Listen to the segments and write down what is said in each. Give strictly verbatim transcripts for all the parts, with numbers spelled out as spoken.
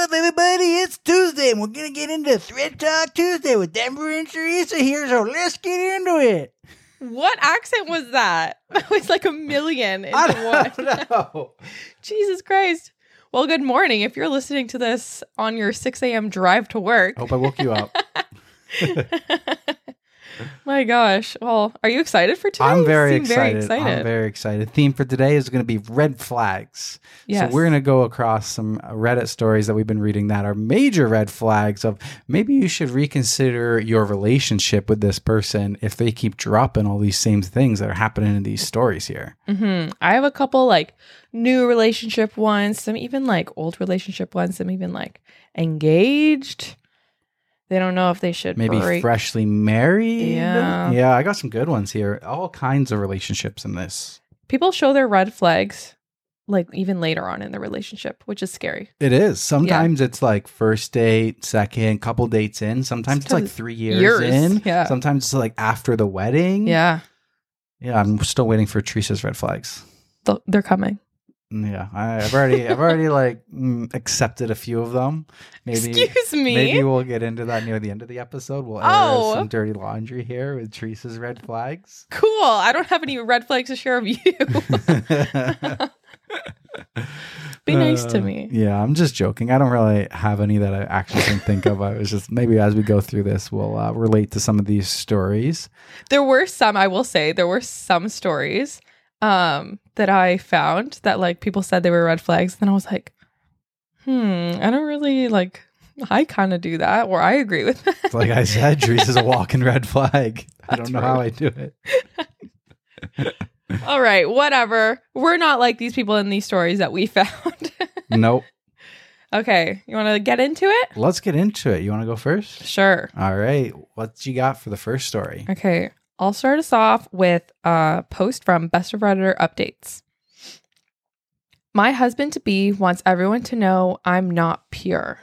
up, everybody? It's Tuesday, and we're going to get into Thread Talk Tuesday with Denver and Teresa here, so let's get into it. What accent was that? That was like a million into I don't one. know. Jesus Christ. Well, good morning. If you're listening to this on your six a.m. drive to work. Hope I woke you up. My gosh. Well, are you excited for today? I'm very You seem excited. very excited. I'm very excited. Theme for today is going to be red flags. Yes. So we're going to go across some Reddit stories that we've been reading that are major red flags of maybe you should reconsider your relationship with this person if they keep dropping all these same things that are happening in these stories here. Mm-hmm. I have a couple like new relationship ones, some even like old relationship ones, some even like engaged. They don't know if they should Maybe break. freshly married. Yeah. Yeah, I got some good ones here. All kinds of relationships in this. People show their red flags like even later on in the relationship, which is scary. It is. Sometimes yeah. it's like first date, second, couple dates in. Sometimes, Sometimes it's like three years, years in. Yeah. Sometimes it's like after the wedding. Yeah. Yeah, I'm still waiting for Teresa's red flags. They're coming. Yeah, I, I've already, I've already like mm, accepted a few of them. Maybe, Excuse me. Maybe we'll get into that near the end of the episode. We'll air oh. some dirty laundry here with Teresa's red flags. Cool. I don't have any red flags to share of you. Be nice uh, to me. Yeah, I'm just joking. I don't really have any that I actually can think of. I was just maybe as we go through this, we'll uh, relate to some of these stories. There were some, I will say, there were some stories um that I found that like people said they were red flags. Then I was like, hmm, I don't really like, I kind of do that, or I agree with that. Like I said, Teresa's a walking red flag. I That's don't know rude. how I do it. All right, whatever. We're not like these people in these stories that we found. Nope. Okay, you want to get into it? Let's get into it. You want to go first? Sure. All right. What you got for the first story? Okay. I'll start us off with a post from Best of Redditor Updates. My husband-to-be wants everyone to know I'm not pure.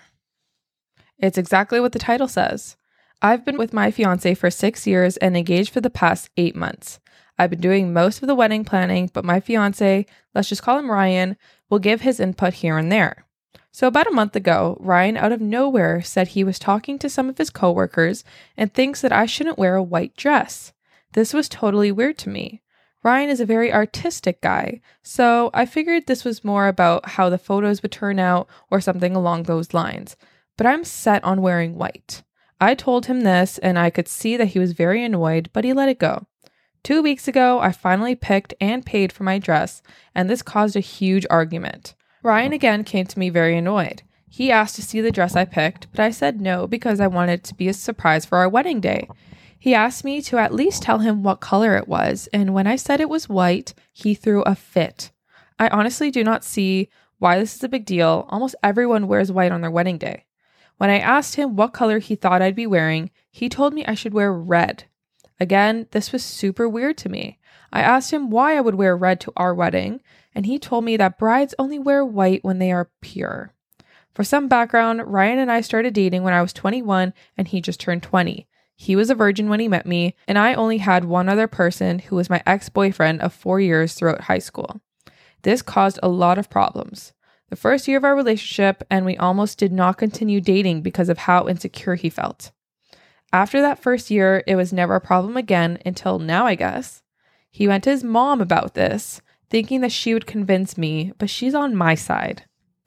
It's exactly what the title says. I've been with my fiance for six years and engaged for the past eight months. I've been doing most of the wedding planning, but my fiance, let's just call him Ryan, will give his input here and there. So about a month ago, Ryan out of nowhere said he was talking to some of his coworkers and thinks that I shouldn't wear a white dress. This was totally weird to me. Ryan is a very artistic guy, so I figured this was more about how the photos would turn out or something along those lines. But I'm set on wearing white. I told him this and I could see that he was very annoyed, but he let it go. Two weeks ago, I finally picked and paid for my dress, and this caused a huge argument. Ryan again came to me very annoyed. He asked to see the dress I picked, but I said no because I wanted it to be a surprise for our wedding day. He asked me to at least tell him what color it was, and when I said it was white, he threw a fit. I honestly do not see why this is a big deal. Almost everyone wears white on their wedding day. When I asked him what color he thought I'd be wearing, he told me I should wear red. Again, this was super weird to me. I asked him why I would wear red to our wedding, and he told me that brides only wear white when they are pure. For some background, Ryan and I started dating when I was twenty-one and he just turned twenty. He was a virgin when he met me, and I only had one other person who was my ex-boyfriend of four years throughout high school. This caused a lot of problems. The first year of our relationship, and we almost did not continue dating because of how insecure he felt. After that first year, it was never a problem again until now, I guess. He went to his mom about this, thinking that she would convince me, but she's on my side.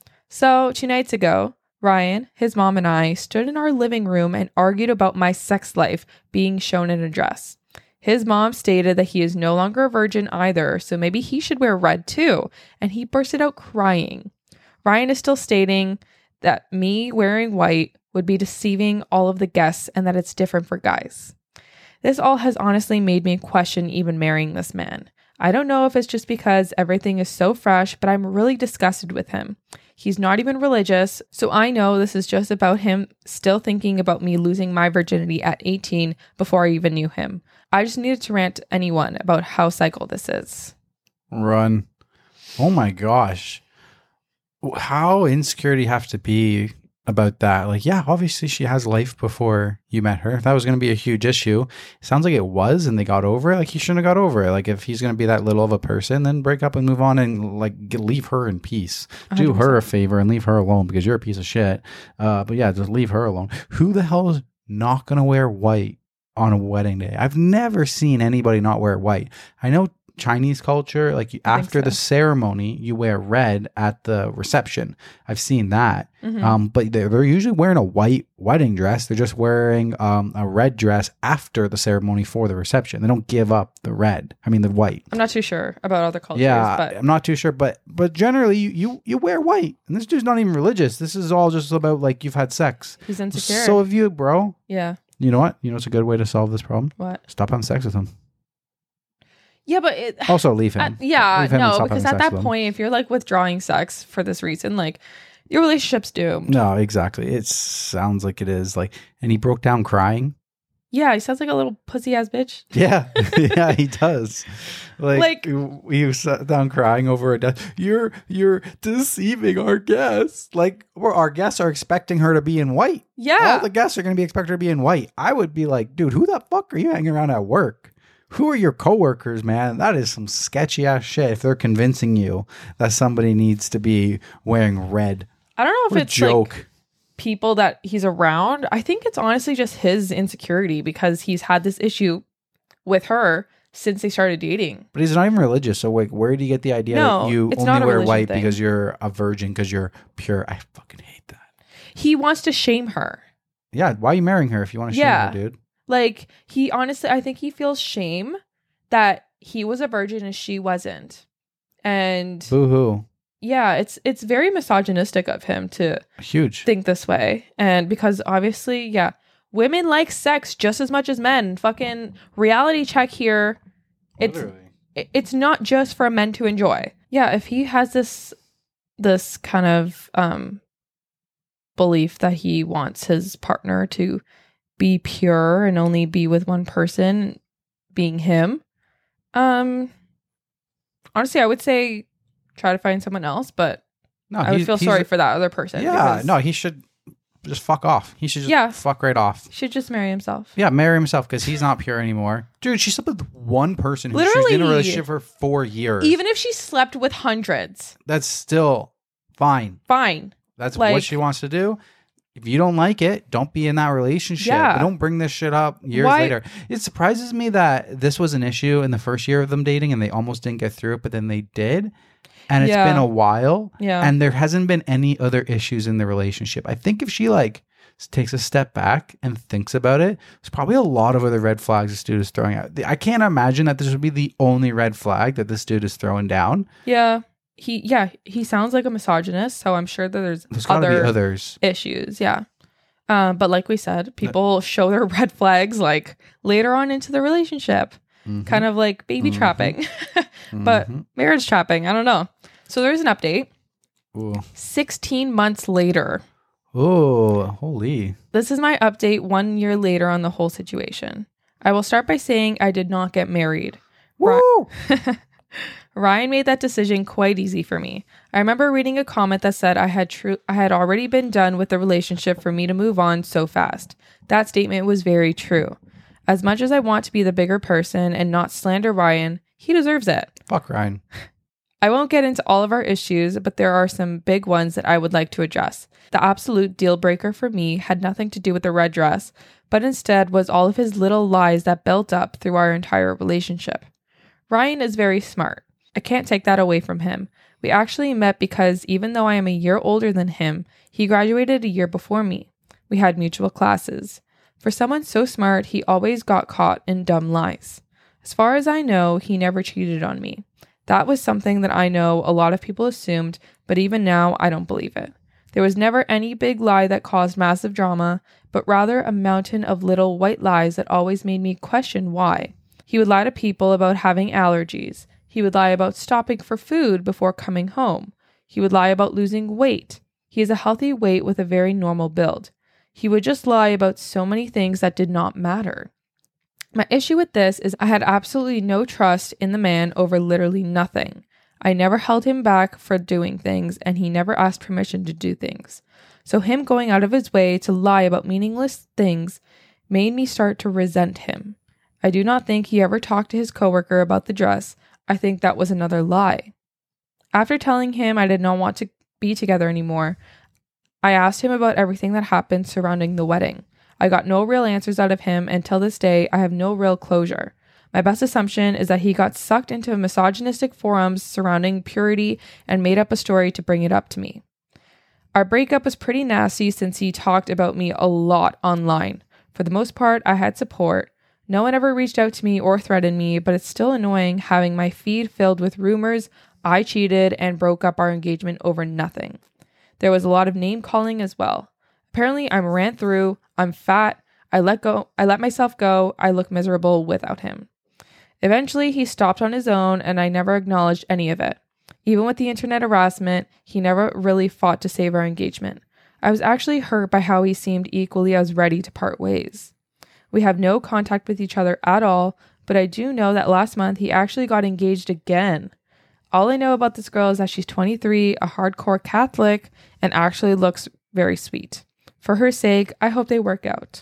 So, two nights ago, Ryan, his mom, and I stood in our living room and argued about my sex life being shown in a dress. His mom stated that he is no longer a virgin either, so maybe he should wear red too, and he bursted out crying. Ryan is still stating that me wearing white would be deceiving all of the guests and that it's different for guys. This all has honestly made me question even marrying this man. I don't know if it's just because everything is so fresh, but I'm really disgusted with him. He's not even religious, so I know this is just about him still thinking about me losing my virginity at eighteen before I even knew him. I just needed to rant to anyone about how cycle this is. Run. Oh my gosh. How insecure do you have to be about that. Like, yeah, obviously she has life before you met her. If that was going to be a huge issue, it sounds like it was, and they got over it. Like, he shouldn't have got over it. Like, if he's going to be that little of a person, then break up and move on and like get, leave her in peace. one hundred percent. Do her a favor and leave her alone because you're a piece of shit. Uh, but yeah, just leave her alone. Who the hell is not going to wear white on a wedding day? I've never seen anybody not wear white. I know Chinese culture, like you, after so. the ceremony, you wear red at the reception. I've seen that. Mm-hmm. Um, but they're, they're usually wearing a white wedding dress. They're just wearing um, a red dress after the ceremony for the reception. They don't give up the red. I mean, the white. I'm not too sure about other cultures. Yeah, but I'm not too sure. But but generally, you, you, you wear white. And this dude's not even religious. This is all just about like you've had sex. He's insecure. So have you, bro. Yeah. You know what? You know what's a good way to solve this problem? What? Stop having sex with him. Yeah, but it, also leave him. Uh, yeah, leave him no, because at that point, if you're like withdrawing sex for this reason, like your relationship's doomed. No, exactly. It sounds like it is. Like, and he broke down crying. Yeah, he sounds like a little pussy ass bitch. Yeah, yeah, he does. Like, like he sat down crying over a death. You're you're deceiving our guests. Like, or our guests are expecting her to be in white. Yeah, all the guests are going to be expected to be in white. I would be like, dude, who the fuck are you hanging around at work? Who are your coworkers, man? That is some sketchy ass shit if they're convincing you that somebody needs to be wearing red. I don't know if what it's joke. like people that he's around. I think it's honestly just his insecurity because he's had this issue with her since they started dating. But he's not even religious. So like, where do you get the idea no, that you it's only not a wear white thing. because you're a virgin, because you're pure? I fucking hate that. He wants to shame her. Yeah. Why are you marrying her if you want to shame yeah. her, dude? Like, he honestly, I think he feels shame that he was a virgin and she wasn't. And boo-hoo. Yeah, it's it's very misogynistic of him to huge think this way. And because obviously, yeah, women like sex just as much as men. Fucking reality check here. Literally. It's it's not just for men to enjoy. Yeah, if he has this this kind of um belief that he wants his partner to be pure and only be with one person, being him. Um, honestly, I would say try to find someone else, but no, I would feel sorry for that other person. Yeah, no, he should just fuck off. He should just yeah, fuck right off. He should just marry himself. Yeah, marry himself because he's not pure anymore. Dude, she slept with one person who Literally, she's in a relationship for four years. Even if she slept with hundreds. That's still fine. Fine. That's like, what she wants to do. If you don't like it, don't be in that relationship. Yeah. But don't bring this shit up years Why? later. It surprises me that this was an issue in the first year of them dating and they almost didn't get through it, but then they did. And it's yeah. been a while. Yeah. And there hasn't been any other issues in the relationship. I think if she like takes a step back and thinks about it, there's probably a lot of other red flags this dude is throwing out. I can't imagine that this would be the only red flag that this dude is throwing down. Yeah. He, yeah, he sounds like a misogynist, so I'm sure that there's, there's gotta other be others issues. Yeah. Um, but like we said, people show their red flags like later on into the relationship, mm-hmm. kind of like baby mm-hmm. trapping, but mm-hmm. marriage trapping. I don't know. So there's an update. Ooh. sixteen months later. Oh, holy. This is my update one year later on the whole situation. I will start by saying I did not get married. Woo! Ryan made that decision quite easy for me. I remember reading a comment that said I had true I had already been done with the relationship for me to move on so fast. That statement was very true. As much as I want to be the bigger person and not slander Ryan, he deserves it. Fuck Ryan. I won't get into all of our issues, but there are some big ones that I would like to address. The absolute deal breaker for me had nothing to do with the red dress, but instead was all of his little lies that built up through our entire relationship. Ryan is very smart. I can't take that away from him. We actually met because even though I am a year older than him, he graduated a year before me. We had mutual classes. For someone so smart, he always got caught in dumb lies. As far as I know, he never cheated on me. That was something that I know a lot of people assumed, but even now, I don't believe it. There was never any big lie that caused massive drama, but rather a mountain of little white lies that always made me question why. He would lie to people about having allergies. He would lie about stopping for food before coming home. He would lie about losing weight. He is a healthy weight with a very normal build. He would just lie about so many things that did not matter. My issue with this is I had absolutely no trust in the man over literally nothing. I never held him back for doing things, and he never asked permission to do things. So him going out of his way to lie about meaningless things made me start to resent him. I do not think he ever talked to his coworker about the dress. I think that was another lie. After telling him I did not want to be together anymore, I asked him about everything that happened surrounding the wedding. I got no real answers out of him, and till this day, I have no real closure. My best assumption is that he got sucked into misogynistic forums surrounding purity and made up a story to bring it up to me. Our breakup was pretty nasty since he talked about me a lot online. For the most part, I had support. No one ever reached out to me or threatened me, but it's still annoying having my feed filled with rumors I cheated and broke up our engagement over nothing. There was a lot of name calling as well. Apparently, I'm ran through, I'm fat, I let go, I let myself go, I look miserable without him. Eventually, he stopped on his own, and I never acknowledged any of it. Even with the internet harassment, he never really fought to save our engagement. I was actually hurt by how he seemed equally as ready to part ways. We have no contact with each other at all, but I do know that last month he actually got engaged again. All I know about this girl is that she's twenty-three, a hardcore Catholic, and actually looks very sweet. For her sake, I hope they work out.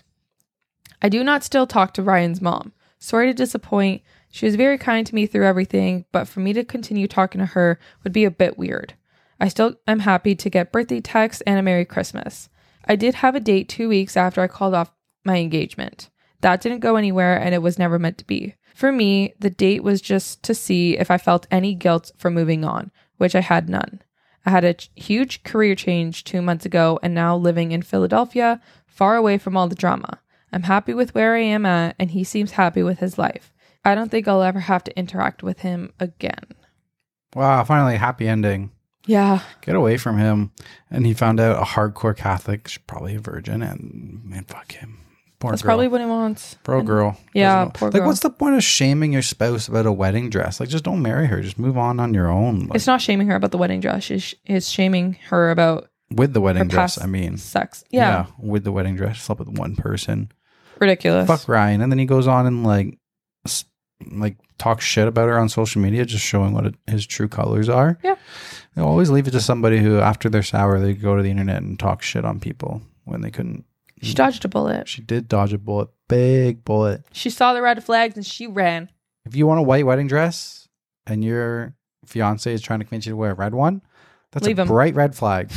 I do not still talk to Ryan's mom. Sorry to disappoint. She was very kind to me through everything, but for me to continue talking to her would be a bit weird. I still am happy to get birthday texts and a Merry Christmas. I did have a date two weeks after I called off my engagement. That didn't go anywhere, and it was never meant to be. For me, the date was just to see if I felt any guilt for moving on, which I had none. I had a ch- huge career change two months ago and now living in Philadelphia, far away from all the drama. I'm happy with where I am at, and he seems happy with his life. I don't think I'll ever have to interact with him again. Wow, finally a happy ending. Yeah. Get away from him. And he found out a hardcore Catholic, she's probably a virgin, and man, fuck him. Poor That's girl. probably what he wants. Poor And, girl. yeah, Doesn't know- poor Like, girl. what's the point of shaming your spouse about a wedding dress? Like, just don't marry her. Just move on on your own. Like, It's not shaming her about the wedding dress. It's, it's shaming her about with the wedding her dress, past I mean. sex. Yeah. With the wedding dress. Slept with one person. Ridiculous. Fuck Ryan. And then he goes on and, like, s- like talk shit about her on social media, just showing what it, his true colors are. Yeah. They always leave it to somebody who, after they're sour, they go to the internet and talk shit on people when they couldn't. She dodged a bullet. She did dodge a bullet. Big bullet. She saw the red flags and she ran. If you want a white wedding dress and your fiance is trying to convince you to wear a red one, that's Leave a him. bright red flag.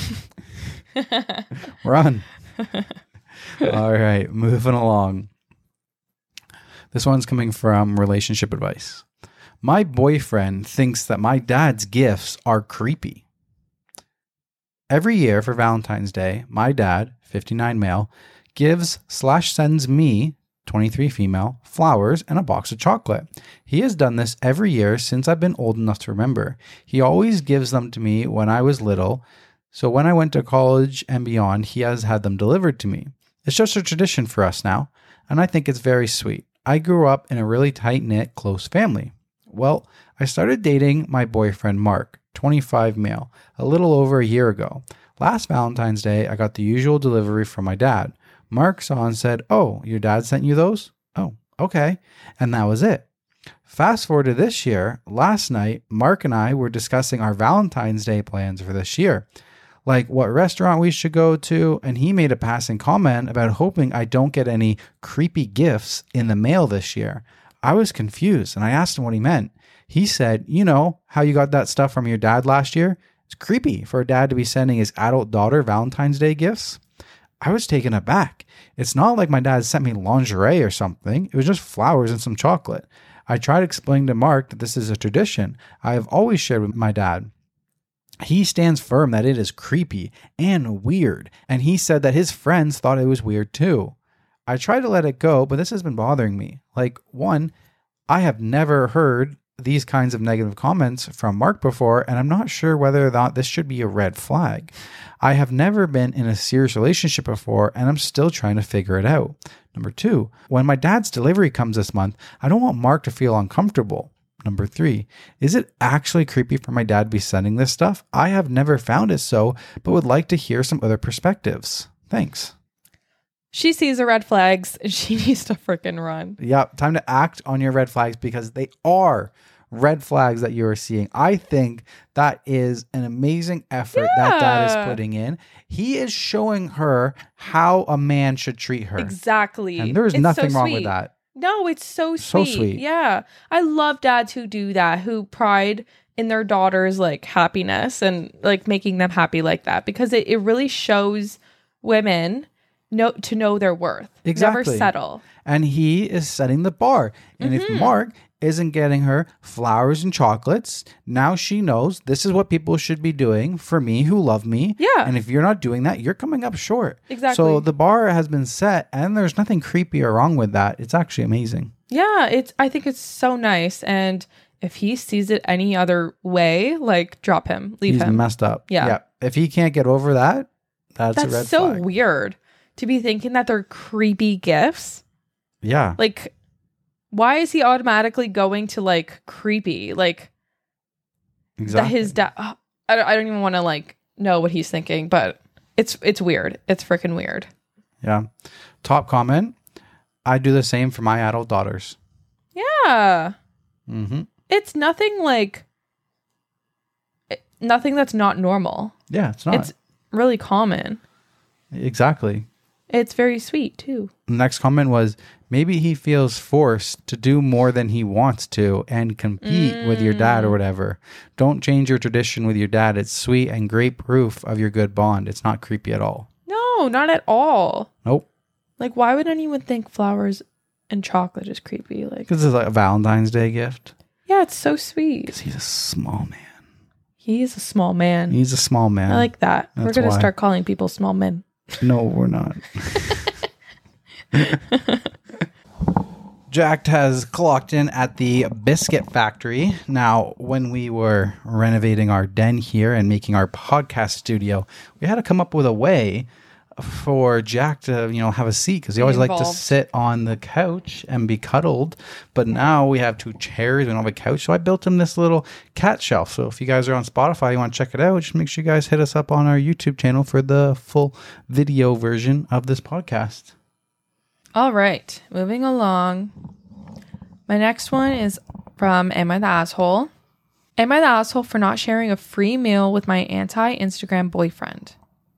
Run. All right, moving along. This one's coming from Relationship Advice. My boyfriend thinks that my dad's gifts are creepy. Every year for Valentine's Day, my dad, fifty-nine male, gives slash sends me, twenty-three female, flowers and a box of chocolate. He has done this every year since I've been old enough to remember. He always gives them to me when I was little, so when I went to college and beyond, he has had them delivered to me. It's just a tradition for us now, and I think it's very sweet. I grew up in a really tight-knit, close family. Well, I started dating my boyfriend, Mark, twenty-five male, a little over a year ago. Last Valentine's Day, I got the usual delivery from my dad. Mark saw and said, "Oh, your dad sent you those? Oh, okay." And that was it. Fast forward to this year, last night, Mark and I were discussing our Valentine's Day plans for this year, like what restaurant we should go to, and he made a passing comment about hoping I don't get any creepy gifts in the mail this year. I was confused, and I asked him what he meant. He said, "You know how you got that stuff from your dad last year? It's creepy for a dad to be sending his adult daughter Valentine's Day gifts." I was taken aback. It's not like my dad sent me lingerie or something. It was just flowers and some chocolate. I tried explaining to Mark that this is a tradition I have always shared with my dad. He stands firm that it is creepy and weird, and he said that his friends thought it was weird too. I tried to let it go, but this has been bothering me. Like, one, I have never heard these kinds of negative comments from Mark before, and I'm not sure whether or not this should be a red flag. I have never been in a serious relationship before, and I'm still trying to figure it out. Number two, when my dad's delivery comes this month, I don't want Mark to feel uncomfortable. Number three, is it actually creepy for my dad to be sending this stuff? I have never found it so, but would like to hear some other perspectives. Thanks. She sees the red flags and she needs to freaking run. Yeah, time to act on your red flags because they are red flags that you are seeing. I think that is an amazing effort Yeah. that dad is putting in. He is showing her how a man should treat her. Exactly. And there is It's nothing so wrong sweet. with that. No, it's so sweet. So sweet. Yeah. I love dads who do that, who pride in their daughter's like happiness and like making them happy like that, because it, it really shows women know to know their worth. Exactly. Never settle. And he is setting the bar. And Mm-hmm. if Mark isn't getting her flowers and chocolates, now she knows this is what people should be doing for me who love me. Yeah. And if you're not doing that, you're coming up short. Exactly. So the bar has been set, and there's nothing creepy or wrong with that. It's actually amazing. Yeah, it's I think it's so nice. And if he sees it any other way, like drop him, leave He's him. messed up. Yeah. If he can't get over that, that's, a That's red so flag. weird to be thinking that they're creepy gifts. Yeah. Like, why is he automatically going to like creepy? Like Exactly. that his dad. I don't, I don't even want to like know what he's thinking, but it's it's weird. It's freaking weird. Yeah. Top comment. I do the same for my adult daughters. Yeah, Mm-hmm. it's nothing like it- nothing that's not normal. Yeah, it's not. It's really common. Exactly. It's very sweet too. The next comment was, maybe he feels forced to do more than he wants to and compete mm. with your dad or whatever. Don't change your tradition with your dad. It's sweet and great proof of your good bond. It's not creepy at all. No, not at all. Nope. Like, why would anyone think flowers and chocolate is creepy? Like, because it's like a Valentine's Day gift. Yeah, it's so sweet. Because he's a small man. He is a small man. He's a small man. I like that. That's we're going to why. start calling people small men. No, we're not. Jack has clocked in at the biscuit factory. Now, when we were renovating our den here and making our podcast studio, we had to come up with a way for Jack to, you know, have a seat, because he always liked to sit on the couch and be cuddled. But now we have two chairs, we don't have a couch, so I built him this little cat shelf. So if you guys are on Spotify, you want to check it out, just make sure you guys hit us up on our YouTube channel for the full video version of this podcast. All right, moving along. My next one is from Am I the Asshole? Am I the asshole for not sharing a free meal with my anti-Instagram boyfriend?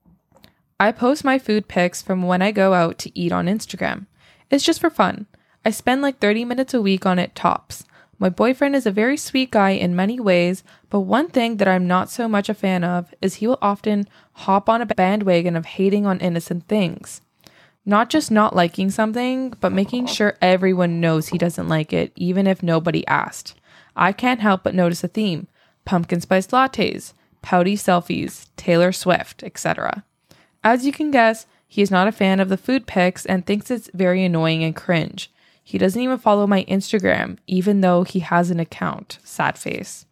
I post my food pics from when I go out to eat on Instagram. It's just for fun. I spend like thirty minutes a week on it tops. My boyfriend is a very sweet guy in many ways, but one thing that I'm not so much a fan of is he will often hop on a bandwagon of hating on innocent things. Not just not liking something, but making sure everyone knows he doesn't like it, even if nobody asked. I can't help but notice a theme. Pumpkin spice lattes, pouty selfies, Taylor Swift, et cetera. As you can guess, he is not a fan of the food pics and thinks it's very annoying and cringe. He doesn't even follow my Instagram, even though he has an account. Sad face.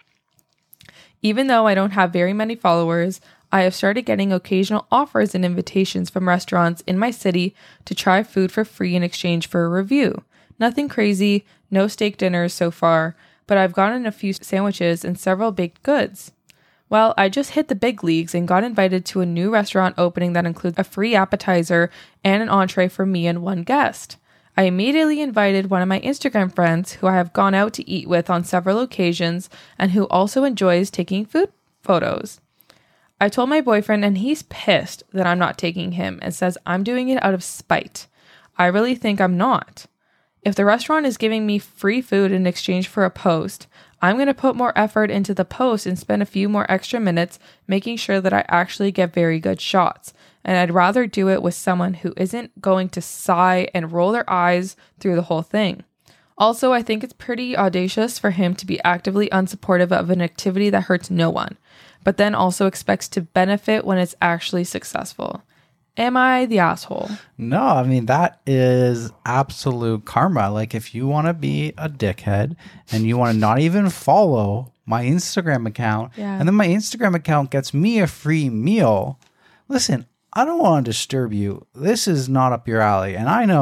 Even though I don't have very many followers, I have started getting occasional offers and invitations from restaurants in my city to try food for free in exchange for a review. Nothing crazy, no steak dinners so far, but I've gotten a few sandwiches and several baked goods. Well, I just hit the big leagues and got invited to a new restaurant opening that includes a free appetizer and an entree for me and one guest. I immediately invited one of my Instagram friends who I have gone out to eat with on several occasions and who also enjoys taking food photos. I told my boyfriend and he's pissed that I'm not taking him and says I'm doing it out of spite. I really think I'm not. If the restaurant is giving me free food in exchange for a post, I'm going to put more effort into the post and spend a few more extra minutes making sure that I actually get very good shots. And I'd rather do it with someone who isn't going to sigh and roll their eyes through the whole thing. Also, I think it's pretty audacious for him to be actively unsupportive of an activity that hurts no one, but then also expects to benefit when it's actually successful. Am I the asshole? No, I mean, that is absolute karma. Like, if you want to be a dickhead and you want to not even follow my Instagram account, Yeah. and then my Instagram account gets me a free meal, listen, I don't want to disturb you. This is not up your alley. And I know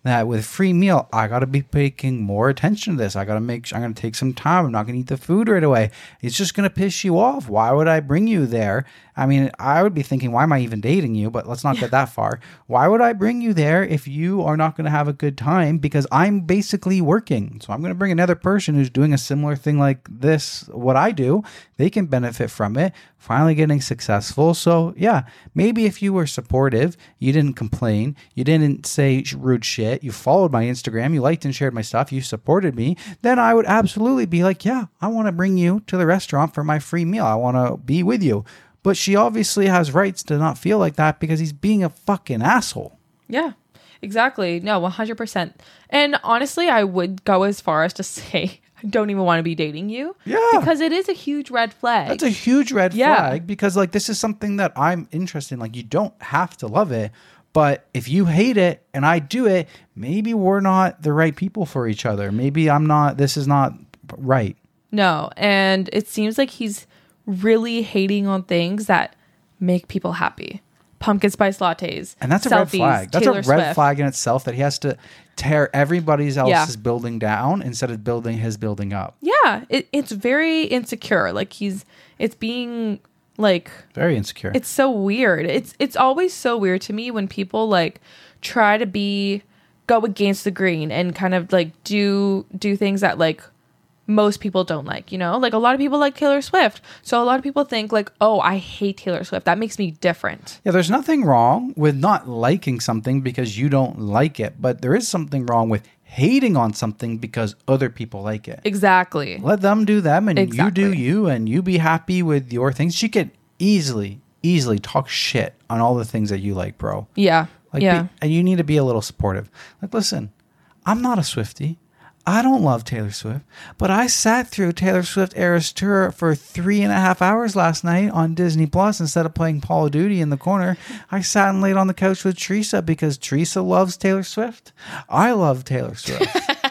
that with free meal, I got to be paying more attention to this. I got to make sure I'm going to take some time. I'm not going to eat the food right away. It's just going to piss you off. Why would I bring you there? I mean, I would be thinking, why am I even dating you? But let's not get that far. Why would I bring you there if you are not going to have a good time? Because I'm basically working. So I'm going to bring another person who's doing a similar thing like this, what I do. They can benefit from it, finally getting successful. So yeah, maybe if you were supportive, you didn't complain, you didn't say rude shit, you followed my Instagram, you liked and shared my stuff, you supported me, then I would absolutely be like, yeah, I want to bring you to the restaurant for my free meal. I want to be with you. But she obviously has rights to not feel like that because he's being a fucking asshole. Yeah, exactly. No, one hundred percent. And honestly, I would go as far as to say, I don't even want to be dating you. Yeah. Because it is a huge red flag. That's a huge red Yeah. flag because like this is something that I'm interested in. Like you don't have to love it, but if you hate it and I do it, maybe we're not the right people for each other. Maybe I'm not, this is not right. No, and it seems like he's really hating on things that make people happy. Pumpkin spice lattes. And that's a selfies, red flag. That's Taylor a red Swift. flag in itself that he has to tear everybody else's Yeah. building down instead of building his building up. Yeah, it, it's very insecure. Like he's, it's being like, Very insecure. it's so weird. It's it's always so weird to me when people like try to be go against the grain and kind of like do do things that like most people don't like, you know? Like a lot of people like Taylor Swift. So a lot of people think like, "Oh, I hate Taylor Swift. That makes me different." Yeah, there's nothing wrong with not liking something because you don't like it, but there is something wrong with hating on something because other people like it. Exactly. Let them do them and Exactly. you do you and you be happy with your things. She could easily, easily talk shit on all the things that you like, bro. Yeah. Like, yeah. be, and you need to be a little supportive. Like, listen, I'm not a Swiftie. I don't love Taylor Swift, but I sat through Taylor Swift Eras Tour for three and a half hours last night on Disney Plus instead of playing Call of Duty in the corner. I sat and laid on the couch with Teresa because Teresa loves Taylor Swift. I love Taylor Swift.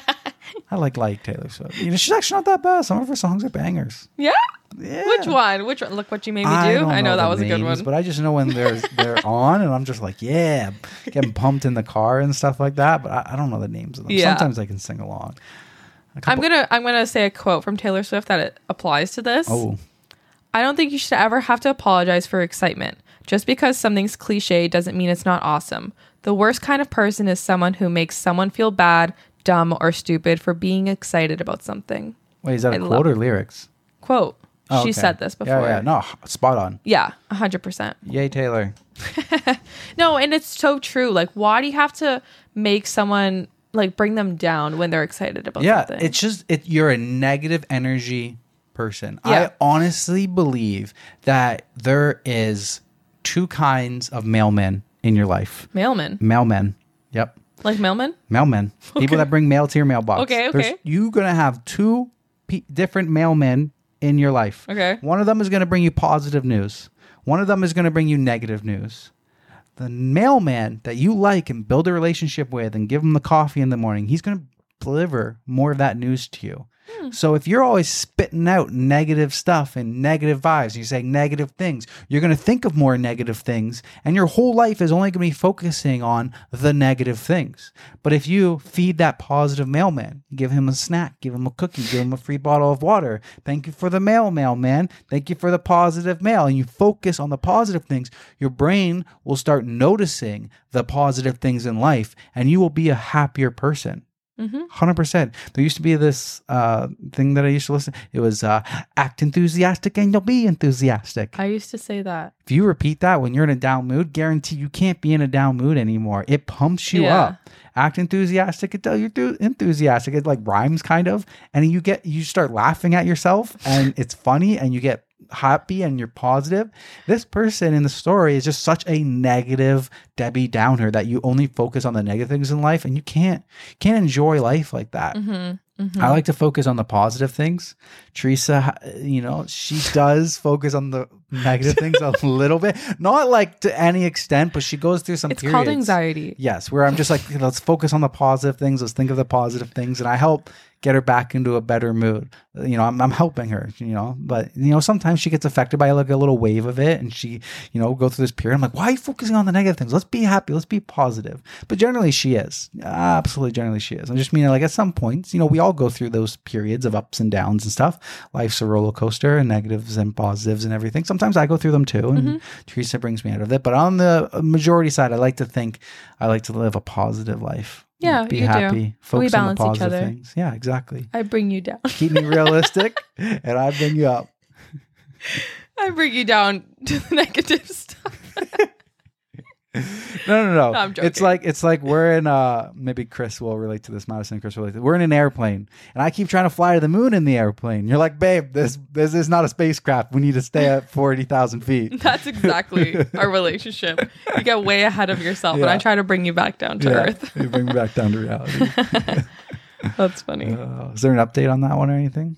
I like like Taylor Swift. You know, she's actually not that bad. Some of her songs are bangers. Yeah. Yeah. Which one? Which one? Look what you made me do. I, I, don't know, know that the was a good names, one. but I just know when they're they're on, and I'm just like, yeah, getting pumped in the car and stuff like that. But I, I don't know the names of them. Yeah. Sometimes I can sing along. A I'm couple- gonna I'm gonna say a quote from Taylor Swift that it applies to this. Oh, I don't think you should ever have to apologize for excitement. Just because something's cliche doesn't mean it's not awesome. The worst kind of person is someone who makes someone feel bad, dumb, or stupid for being excited about something. wait, is that a I quote love- or lyrics? Quote. Oh, She okay. said this before. Yeah, yeah, no, spot on. Yeah, one hundred percent. Yay, Taylor. No, and it's so true. Like, why do you have to make someone, like, bring them down when they're excited about Yeah, something? it's just it. You're a negative energy person. Yeah. I honestly believe that there is two kinds of mailmen in your life. Mailman. Mailmen. Yep. Like mailman? Mailmen. People that bring mail to your mailbox. Okay, okay. You're going to have two pe- different mailmen in your life. Okay. One of them is going to bring you positive news. One of them is going to bring you negative news. The mailman that you like and build a relationship with and give him the coffee in the morning, he's going to deliver more of that news to you. So if you're always spitting out negative stuff and negative vibes, you're saying negative things, you're going to think of more negative things, and your whole life is only going to be focusing on the negative things. But if you feed that positive mailman, give him a snack, give him a cookie, give him a free bottle of water. Thank you for the mail, mailman. Thank you for the positive mail. And you focus on the positive things, your brain will start noticing the positive things in life, and you will be a happier person. Mm-hmm. one hundred percent. There used to be this uh, thing that I used to listen. It was uh, act enthusiastic and you'll be enthusiastic. I used to say that. If you repeat that when you're in a down mood, guarantee you can't be in a down mood anymore. It pumps you Yeah. up. Act enthusiastic until you're too enthusiastic. It like rhymes kind of. And you get, you start laughing at yourself and it's funny and you get happy and you're positive. This person in the story is just such a negative Debbie Downer that you only focus on the negative things in life and you can't can't enjoy life like that. Mm-hmm. Mm-hmm. I like to focus on the positive things. Teresa, you know, she does focus on the negative things a little bit, not like to any extent, but she goes through some It's periods. called anxiety. Yes, where I'm just like, let's focus on the positive things. Let's think of the positive things. And I help get her back into a better mood. You know, I'm, I'm helping her, you know, but, you know, sometimes she gets affected by like a little wave of it and she, you know, go through this period. I'm like, why are you focusing on the negative things? Let's be happy. Let's be positive. But generally she is. Absolutely, generally she is. I just mean like at some points, you know, we all go through those periods of ups and downs and stuff. Life's a roller coaster and negatives and positives and everything. Sometimes I go through them too. And mm-hmm. Teresa brings me out of it. But on the majority side, I like to think I like to live a positive life. Yeah, be you happy. Do. Focus we on the balance each positive other. things. Yeah, exactly. I bring you down. Keep me realistic, and I bring you up. I bring you down to the negative stuff. no, no, no. no I'm joking. It's like it's like we're in. Uh, maybe Chris will relate to this. Madison and Chris will relate. To this. We're in an airplane, and I keep trying to fly to the moon in the airplane. You're like, babe, this this is not a spacecraft. We need to stay at forty thousand feet. That's exactly our relationship. You get way ahead of yourself, yeah. and I try to bring you back down to yeah, earth. You bring me back down to reality. That's funny. Uh, is there an update on that one or anything?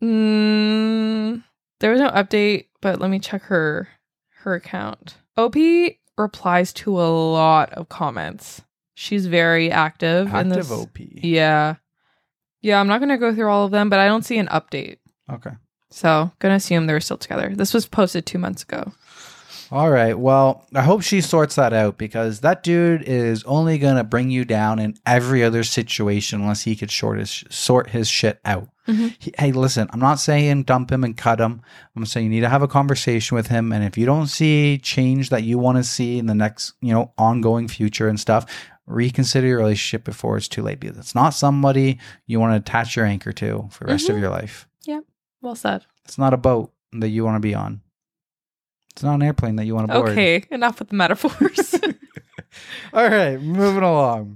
Mm, there was no update, but let me check her her account. O P replies to a lot of comments. She's very active. Active in this. O P. Yeah. Yeah, I'm not going to go through all of them, but I don't see an update. Okay. So, going to assume they're still together. This was posted two months ago. All right. Well, I hope she sorts that out because that dude is only going to bring you down in every other situation unless he could short his, sort his shit out. Mm-hmm. He, hey, listen, I'm not saying dump him and cut him. I'm saying you need to have a conversation with him. And if you don't see change that you want to see in the next, you know, ongoing future and stuff, reconsider your relationship before it's too late because it's not somebody you want to attach your anchor to for the rest mm-hmm. of your life. Yep. Well said. It's not a boat that you want to be on. It's not an airplane that you want to board. Okay, enough with the metaphors. All right, moving along.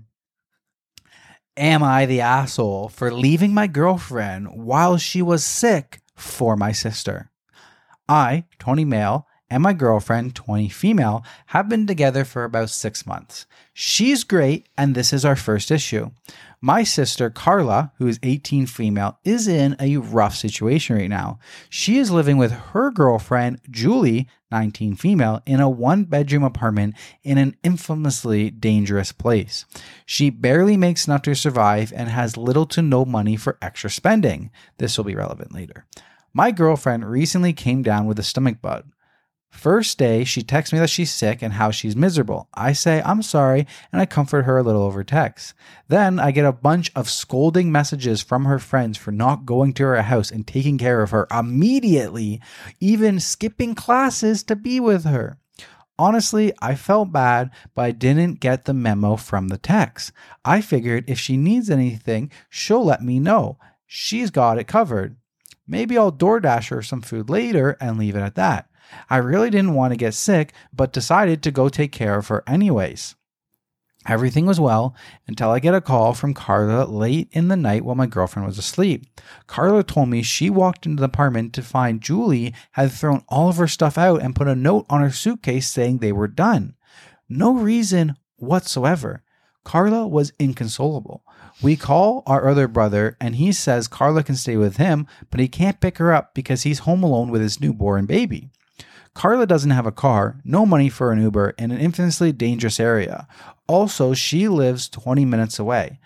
Am I the asshole for leaving my girlfriend while she was sick for my sister? I, Tony male, and my girlfriend, Tony female, have been together for about six months. She's great, and this is our first issue. My sister, Carla, who is eighteen female, is in a rough situation right now. She is living with her girlfriend, Julie, nineteen female, in a one-bedroom apartment in an infamously dangerous place. She barely makes enough to survive and has little to no money for extra spending. This will be relevant later. My girlfriend recently came down with a stomach bug. First day, she texts me that she's sick and how she's miserable. I say, I'm sorry, and I comfort her a little over text. Then I get a bunch of scolding messages from her friends for not going to her house and taking care of her immediately, even skipping classes to be with her. Honestly, I felt bad, but I didn't get the memo from the text. I figured if she needs anything, she'll let me know. She's got it covered. Maybe I'll DoorDash her some food later and leave it at that. I really didn't want to get sick, but decided to go take care of her anyways. Everything was well until I get a call from Carla late in the night while my girlfriend was asleep. Carla told me she walked into the apartment to find Julie had thrown all of her stuff out and put a note on her suitcase saying they were done. No reason whatsoever. Carla was inconsolable. We call our other brother and he says Carla can stay with him, but he can't pick her up because he's home alone with his newborn baby. Carla doesn't have a car, no money for an Uber in an infamously dangerous area. Also, she lives twenty minutes away.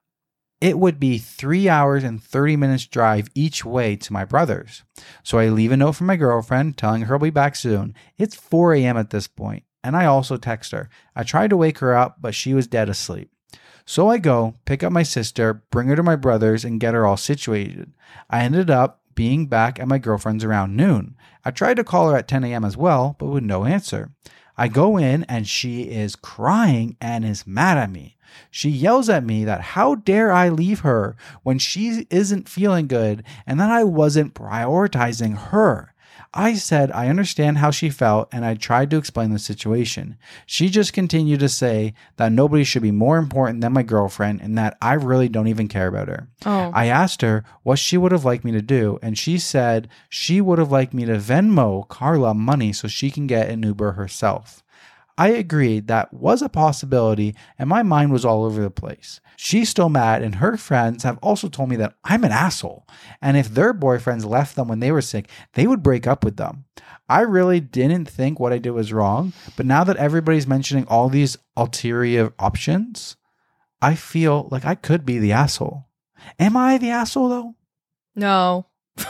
It would be three hours and thirty minutes drive each way to my brother's. So I leave a note from my girlfriend telling her I'll be back soon. It's four a.m. at this point, and I also text her. I tried to wake her up, but she was dead asleep. So I go, pick up my sister, bring her to my brother's, and get her all situated. I ended up being back at my girlfriend's around noon. I tried to call her at ten a.m. as well, but with no answer. I go in and she is crying and is mad at me. She yells at me that how dare I leave her when she isn't feeling good and that I wasn't prioritizing her. I said I understand how she felt and I tried to explain the situation. She just continued to say that nobody should be more important than my girlfriend and that I really don't even care about her. Oh. I asked her what she would have liked me to do and she said she would have liked me to Venmo Carla money so she can get an Uber herself. I agreed that was a possibility and my mind was all over the place. She's still mad and her friends have also told me that I'm an asshole. And if their boyfriends left them when they were sick, they would break up with them. I really didn't think what I did was wrong, but now that everybody's mentioning all these ulterior options, I feel like I could be the asshole. Am I the asshole though? No.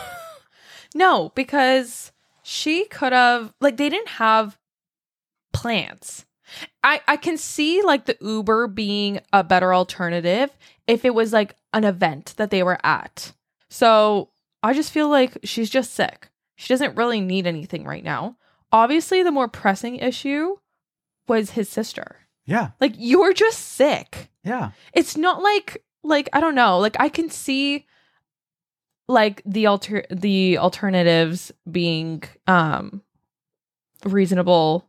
No, because she could have, like, they didn't have plans. I, I can see, like, the Uber being a better alternative if it was, like, an event that they were at. So I just feel like she's just sick. She doesn't really need anything right now. Obviously, the more pressing issue was his sister. Yeah. Like, you're just sick. Yeah. It's not like, like, I don't know. Like, I can see, like, the alter the alternatives being um reasonable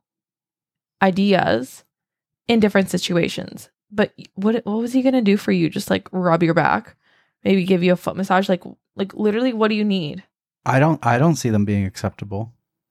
ideas in different situations. But what what was he gonna do for you? Just like rub your back, maybe give you a foot massage? Like like literally, what do you need? I don't I don't see them being acceptable.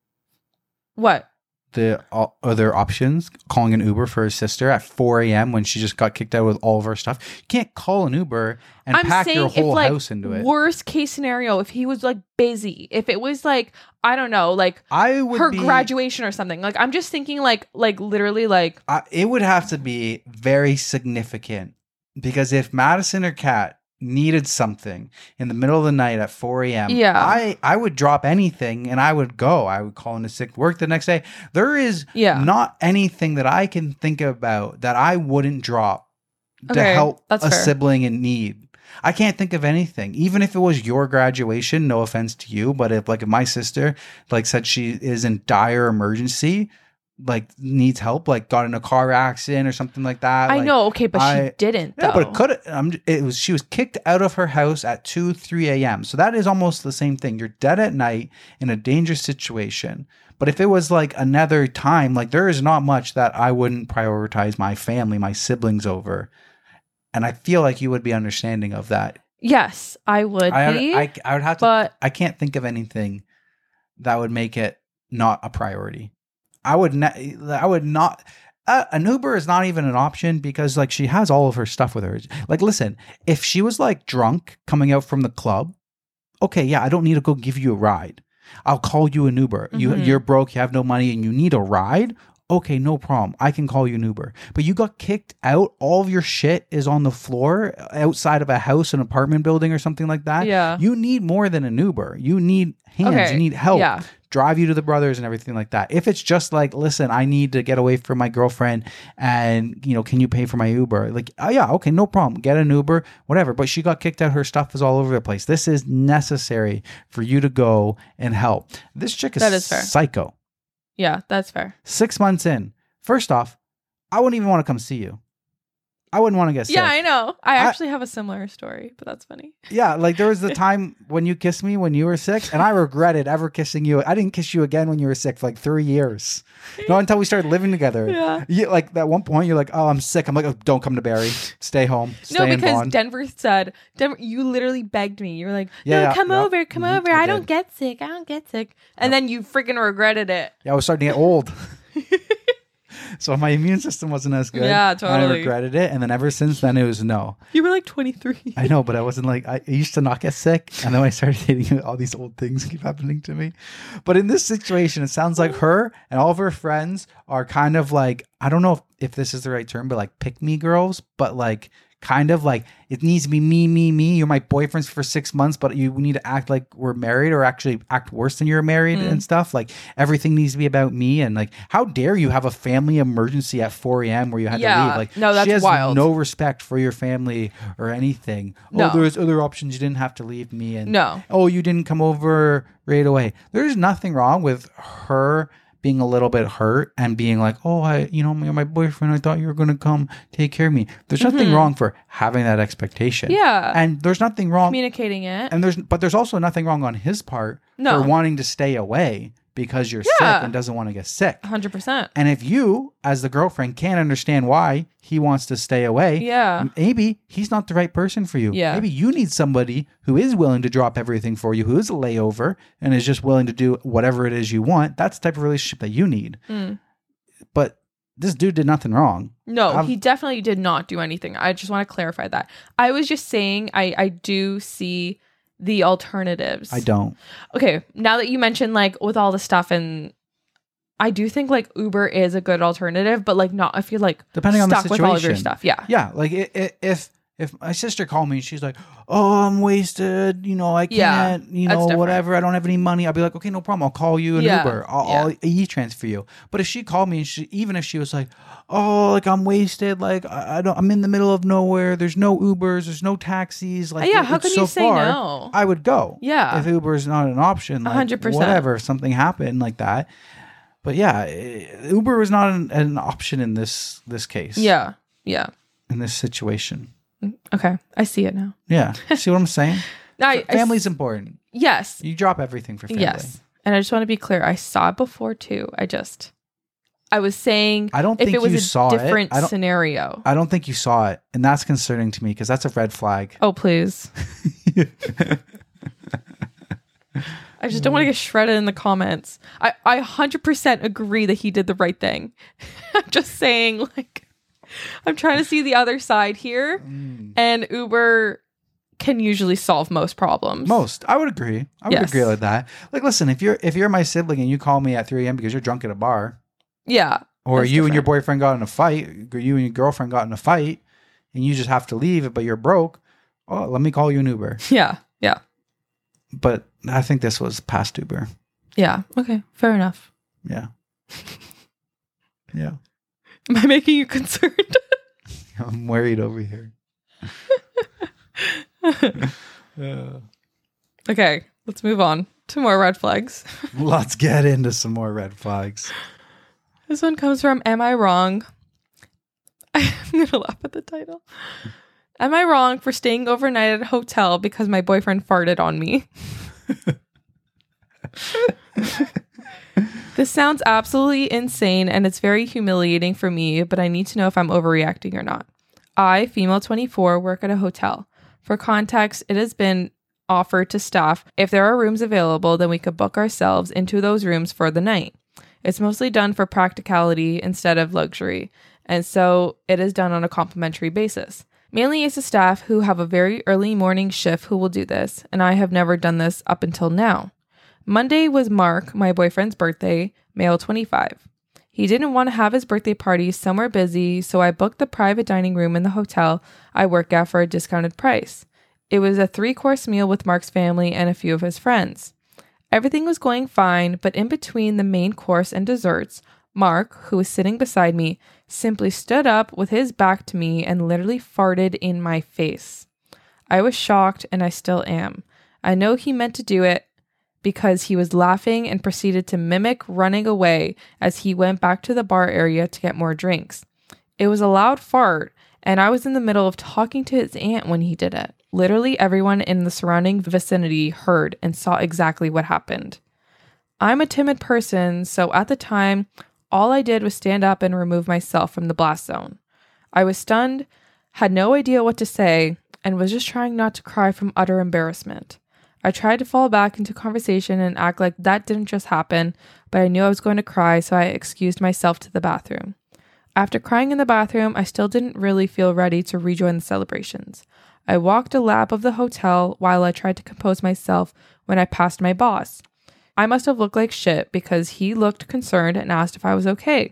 What? The uh, other options, calling an Uber for his sister at four a.m. when she just got kicked out with all of her stuff. You can't call an Uber and I'm pack saying your whole if, like, house into it. Worst case scenario, if he was like busy, if it was like, I don't know, like I would her be, graduation or something. Like, I'm just thinking like like literally like I, it would have to be very significant, because if Madison or Kat needed something in the middle of the night at four a.m. Yeah. I, I would drop anything and I would go. I would call in a sick work the next day. There is Yeah. not anything that I can think about that I wouldn't drop to Okay, help that's a fair. sibling in need. I can't think of anything. Even if it was your graduation, no offense to you, but if like if my sister like said she is in dire emergency, like needs help, like got in a car accident or something like that. I like, know, okay, but I- she didn't yeah, though. but it could. Um, it was. She was kicked out of her house at two, three a.m. So that is almost the same thing. You're dead at night in a dangerous situation. But if it was like another time, like there is not much that I wouldn't prioritize my family, my siblings over. And I feel like you would be understanding of that. Yes, I would I, be. I, I would have to. but I can't think of anything that would make it not a priority. I would. Ne- I would not. Uh, an Uber is not even an option because like she has all of her stuff with her. Like, listen, if she was like drunk coming out from the club, okay, yeah, I don't need to go give you a ride. I'll call you an Uber. You Mhm. you're broke, you have no money, and you need a ride. Okay, no problem. I can call you an Uber. But you got kicked out. All of your shit is on the floor outside of a house, an apartment building, or something like that. Yeah. You need more than an Uber. You need hands. Okay, You need help. yeah. Drive you to the brothers and everything like that. If it's just like, listen, I need to get away from my girlfriend and, you know, can you pay for my Uber? Like, oh yeah, okay, no problem. Get an Uber, whatever. But she got kicked out. Her stuff is all over the place. This is necessary for you to go and help. This chick is, That is fair. psycho. yeah, that's fair. Six months in. First off, I wouldn't even want to come see you. I wouldn't want to get sick. Yeah, I know. I I- actually have a similar story, but that's funny. Yeah, like there was the time when you kissed me when you were sick, and I regretted ever kissing you. I didn't kiss you again when you were sick for like three years. Not until we started living together. Yeah. You, like at one point, you're like, "Oh, I'm sick." I'm like, oh, "Don't come to Barrie. Stay home. Stay No, in because Vaughan." Denver said, Denver, you literally begged me. You were like, no, Yeah, yeah, come yeah. over, come Mhm, over. I I, don't did. get sick. I don't get sick. And then you freaking regretted it. Yeah, I was starting to get old. So my immune system wasn't as good. Yeah, and I totally. regretted it, and then ever since then, it was no. You were like twenty-three. I know, but I wasn't like, I used to not get sick. And then when I started dating you, all these old things keep happening to me. But in this situation, it sounds like her and all of her friends are kind of like, I don't know if, if this is the right term, but like pick me girls, but like kind of like it needs to be me, me, me. You're my boyfriend for six months, but you need to act like we're married or actually act worse than you're married Mm. and stuff. Like everything needs to be about me. And like, how dare you have a family emergency at four a.m. where you had to Yeah. leave? Like, No, that's she has wild. no respect for your family or anything. No. Oh, there's other options. You didn't have to leave me. And No. oh, you didn't come over right away. There's nothing wrong with her being a little bit hurt and being like, oh, I, you know, you're my boyfriend. I thought you were going to come take care of me. There's nothing Mhm. wrong for having that expectation. Yeah. And there's nothing wrong. Communicating it. And there's, but there's also nothing wrong on his part No. for wanting to stay away because you're Yeah. sick and doesn't want to get sick. one hundred percent. And if you, as the girlfriend, can't understand why he wants to stay away, Yeah. maybe he's not the right person for you. Yeah. Maybe you need somebody who is willing to drop everything for you, who is a layover and is just willing to do whatever it is you want. That's the type of relationship that you need. Mm. But this dude did nothing wrong. No, I've- he definitely did not do anything. I just want to clarify that. I was just saying I, I do see the alternatives. I don't. Okay, now that you mentioned like with all the stuff, and I do think like Uber is a good alternative, but like not if you're like Depending on the stuck with all of your situation. stuff. Yeah. Yeah. Like i- i- if If my sister called me and she's like, "Oh, I'm wasted. You know, I Yeah, can't. you that's know, different. whatever. I don't have any money." I'll be like, "Okay, no problem. I'll call you an Yeah, Uber. I'll, yeah. I'll e-transfer you." But if she called me and she, even if she was like, "Oh, like I'm wasted. Like I, I don't. I'm in the middle of nowhere. There's no Ubers. There's no taxis. Like Yeah, it- how it's can so you say far, no? I would go. Yeah. if Uber is not an option, like, one hundred percent. whatever. If something happened like that. But yeah, i- Uber was not an, an option in this this case. Yeah. Yeah. in this situation. Okay. I see it now. Yeah. See what I'm saying? I, I Family's s- important. yes. You drop everything for family. Yes. And I just want to be clear. I saw it before too. I just, I was saying I don't if think it was you a saw it. different I don't- scenario. I don't think you saw it, and that's concerning to me because that's a red flag. Oh, please. I just don't want to get shredded in the comments. I, I one hundred percent agree that he did the right thing. I'm just saying, like, I'm trying to see the other side here. Mm. And Uber can usually solve most problems. Most, I would agree. I would Yes. agree with that. Like, listen, if you're if you're my sibling and you call me at three a.m. because you're drunk at a bar, Yeah. or That's you and your different. boyfriend got in a fight, or you and your girlfriend got in a fight, and you just have to leave, but you're broke. Oh, let me call you an Uber. Yeah. Yeah. But I think this was past Uber. Yeah. Okay. Fair enough. Yeah. Yeah. Am I making you concerned? I'm worried over here. Uh, Okay. Let's move on to more red flags. let's get into some more red flags. This one comes from Am I Wrong? I'm going to laugh at the title. Am I wrong for staying overnight at a hotel because my boyfriend farted on me? This sounds absolutely insane and it's very humiliating for me, but I need to know if I'm overreacting or not. I, female twenty-four, work at a hotel. For context, it has been offered to staff if there are rooms available, then we could book ourselves into those rooms for the night. It's mostly done for practicality instead of luxury, and so it is done on a complimentary basis. Mainly it's the staff who have a very early morning shift who will do this, and I have never done this up until now. Monday was Mark, my boyfriend's birthday, male twenty-five. He didn't want to have his birthday party somewhere busy, so I booked the private dining room in the hotel I work at for a discounted price. It was a three-course meal with Mark's family and a few of his friends. Everything was going fine, but in between the main course and desserts, Mark, who was sitting beside me, simply stood up with his back to me and literally farted in my face. I was shocked, and I still am. I know he meant to do it because he was laughing and proceeded to mimic running away as he went back to the bar area to get more drinks. It was a loud fart, and I was in the middle of talking to his aunt when he did it. Literally everyone in the surrounding vicinity heard and saw exactly what happened. I'm a timid person, so at the time, all I did was stand up and remove myself from the blast zone. I was stunned, had no idea what to say, and was just trying not to cry from utter embarrassment. I tried to fall back into conversation and act like that didn't just happen, but I knew I was going to cry, so I excused myself to the bathroom. After crying in the bathroom, I still didn't really feel ready to rejoin the celebrations. I walked a lap of the hotel while I tried to compose myself when I passed my boss. I must have looked like shit because he looked concerned and asked if I was okay.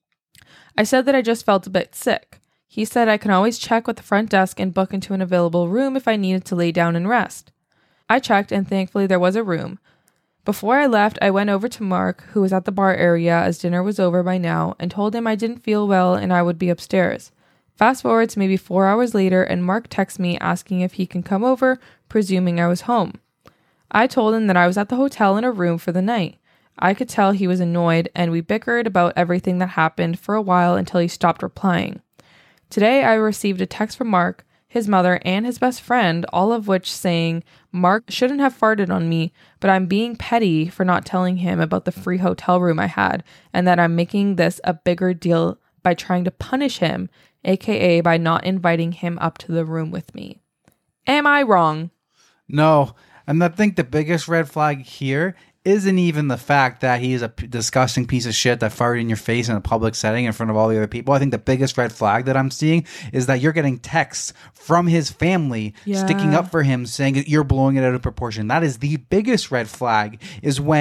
I said that I just felt a bit sick. He said I can always check with the front desk and book into an available room if I needed to lay down and rest. I checked and thankfully there was a room. Before I left, I went over to Mark, who was at the bar area as dinner was over by now, and told him I didn't feel well and I would be upstairs. Fast forward to maybe four hours later, and Mark texts me asking if he can come over, presuming I was home. I told him that I was at the hotel in a room for the night. I could tell he was annoyed, and we bickered about everything that happened for a while until he stopped replying. Today, I received a text from Mark, his mother, and his best friend, all of which saying Mark shouldn't have farted on me, but I'm being petty for not telling him about the free hotel room I had, and that I'm making this a bigger deal by trying to punish him, aka by not inviting him up to the room with me. Am I wrong? No. And I think the biggest red flag here isn't even the fact that he is a p- disgusting piece of shit that farted in your face in a public setting in front of all the other people. I think the biggest red flag that I'm seeing is that you're getting texts from his family Yeah. sticking up for him saying that you're blowing it out of proportion. That is the biggest red flag, is when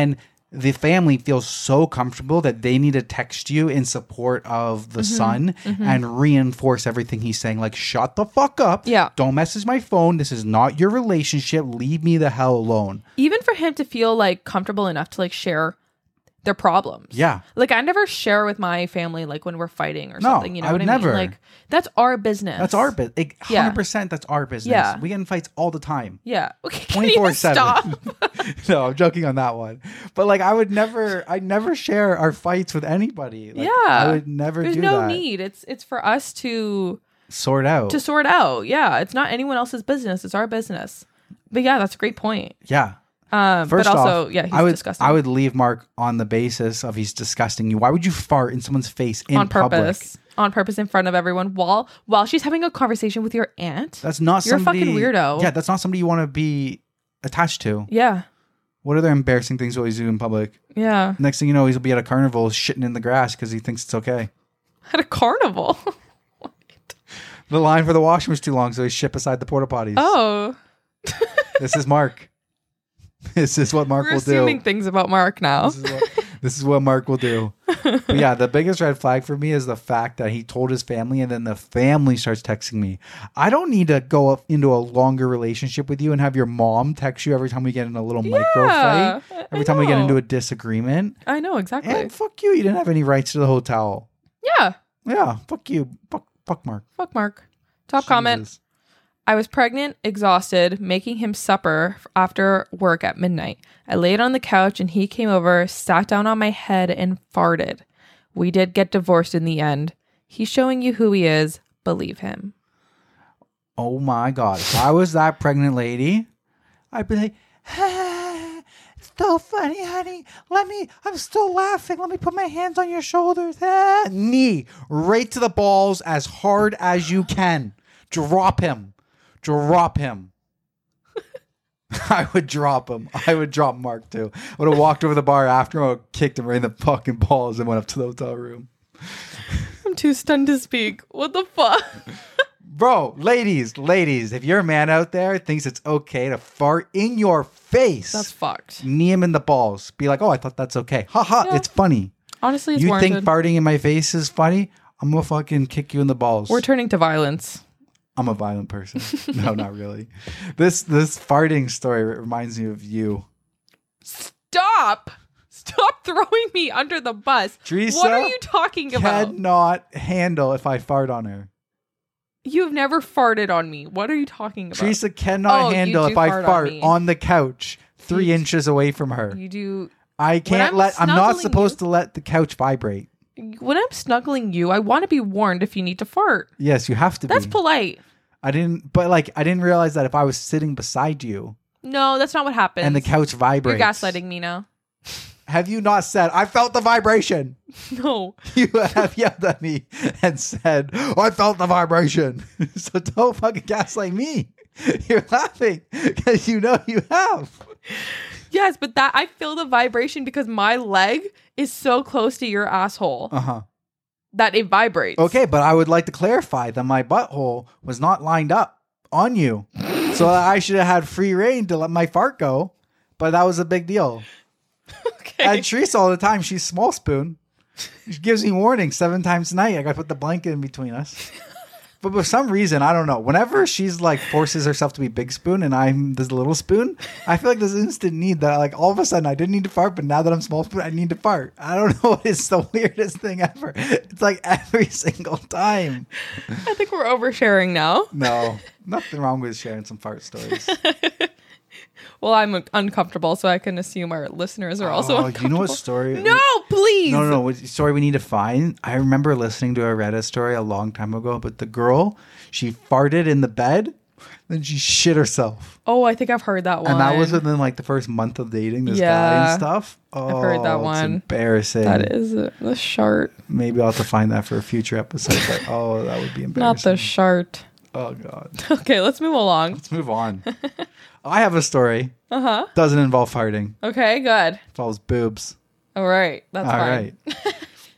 the family feels so comfortable that they need to text you in support of the Mm-hmm. son Mm-hmm. and reinforce everything he's saying. Like, shut the fuck up. Yeah. Don't message my phone. This is not your relationship. Leave me the hell alone. Even for him to feel like comfortable enough to like share their problems. Yeah. Like I never share with my family like when we're fighting or No, something. You know I what would I never. mean? Like that's our business. That's our business. one hundred percent that's our business. Yeah. We get in fights all the time. Yeah. Okay. Can you twenty-four seven. stop? No, I'm joking on that one. But like I would never I never share our fights with anybody. Like, Yeah. I would never There's do no that. need. It's it's for us to Sort out. to sort out. Yeah. It's not anyone else's business. It's our business. But yeah, that's a great point. yeah. Um, First but also, off, yeah, he's I would disgusting. I would leave Mark on the basis of he's disgusting you. Why would you fart in someone's face in on purpose, public? on purpose in front of everyone while while she's having a conversation with your aunt. That's not You're a somebody. fucking weirdo. Yeah, that's not somebody you want to be attached to. Yeah. What other embarrassing things will he do in public? Yeah. Next thing you know, he'll be at a carnival shitting in the grass because he thinks it's okay. At a carnival. The line for the washroom was too long, so he shit beside the porta potties. Oh. This is Mark. This is what Mark We're will assuming do. things about Mark now. This is, what, this is what Mark will do. But yeah, the biggest red flag for me is the fact that he told his family and then the family starts texting me. I don't need to go up into a longer relationship with you and have your mom text you every time we get in a little micro Yeah, fight. I Every time we get know. into a disagreement. I know, exactly. And fuck you. You didn't have any rights to the hotel. Yeah. Yeah, fuck you. Fuck, fuck Mark. Fuck Mark. Top comment. Jesus. I was pregnant, exhausted, making him supper after work at midnight. I laid on the couch and he came over, sat down on my head and farted. We did get divorced in the end. He's showing you who he is. Believe him. Oh my God. If I was that pregnant lady, I'd be like, ah, it's so funny, honey. Let me, I'm still laughing. Let me put my hands on your shoulders. Ah. Knee right to the balls as hard as you can. Drop him. Drop him. I would drop him. I would drop Mark too. I would have walked over the bar after him. I would have kicked him right in the fucking balls and went up to the hotel room. I'm too stunned to speak. What the fuck? Bro, ladies, ladies, if your man out there thinks it's okay to fart in your face, That's fucked. knee him in the balls. Be like, oh, I thought that's okay. Ha ha, Yeah. it's funny. Honestly, it's You warranted. think farting in my face is funny? I'm gonna fucking kick you in the balls. We're turning to violence. I'm a violent person. No, not really. This this farting story reminds me of you. Stop! Stop throwing me under the bus. Teresa What are you talking about? Cannot handle if I fart on her. You've never farted on me. What are you talking about? Teresa cannot Oh, you handle do if I fart on fart me. on the couch three You- inches away from her. You do. I can't I'm let. I'm not snuggling supposed you- to let the couch vibrate. When I'm snuggling you, I want to be warned if you need to fart. Yes, you have to That's be. polite. I didn't, but like, I didn't realize that if I was sitting beside you No, that's not what happens. and the couch vibrates. You're gaslighting me now. Have you not said, I felt the vibration? No. You have yelled at me and said, I felt the vibration. So don't fucking gaslight me. You're laughing because you know you have. Yes, but that I feel the vibration because my leg is so close to your asshole Uh huh. that it vibrates. Okay, but I would like to clarify that my butthole was not lined up on you. So I should have had free reign to let my fart go. But that was a big deal. Okay. And Teresa all the time, she's small spoon. She gives me warning seven times a night. I got to put the blanket in between us. But for some reason, I don't know. Whenever she's like forces herself to be big spoon and I'm this little spoon, I feel like there's an instant need that like all of a sudden I didn't need to fart, but now that I'm small spoon, I need to fart. I don't know. It's the weirdest thing ever. It's like every single time. I think we're oversharing now. No, nothing wrong with sharing some fart stories. Well, I'm uncomfortable, so I can assume our listeners are also Oh, uncomfortable. you know what story? No, please. No, no, no. What story we need to find? I remember listening to a Reddit story a long time ago, but the girl, she farted in the bed, then she shit herself. Oh, I think I've heard that one. And that was within like the first month of dating this guy Yeah. and stuff. Oh, heard that it's one. embarrassing. That is a, the shart, Maybe I'll have to find that for a future episode. But, oh, that would be embarrassing. not the shart. Oh, God. Okay, let's move along. Let's move on. I have a story. Uh huh. Doesn't involve farting. Okay, good. Involves boobs. All right, that's All fine. right.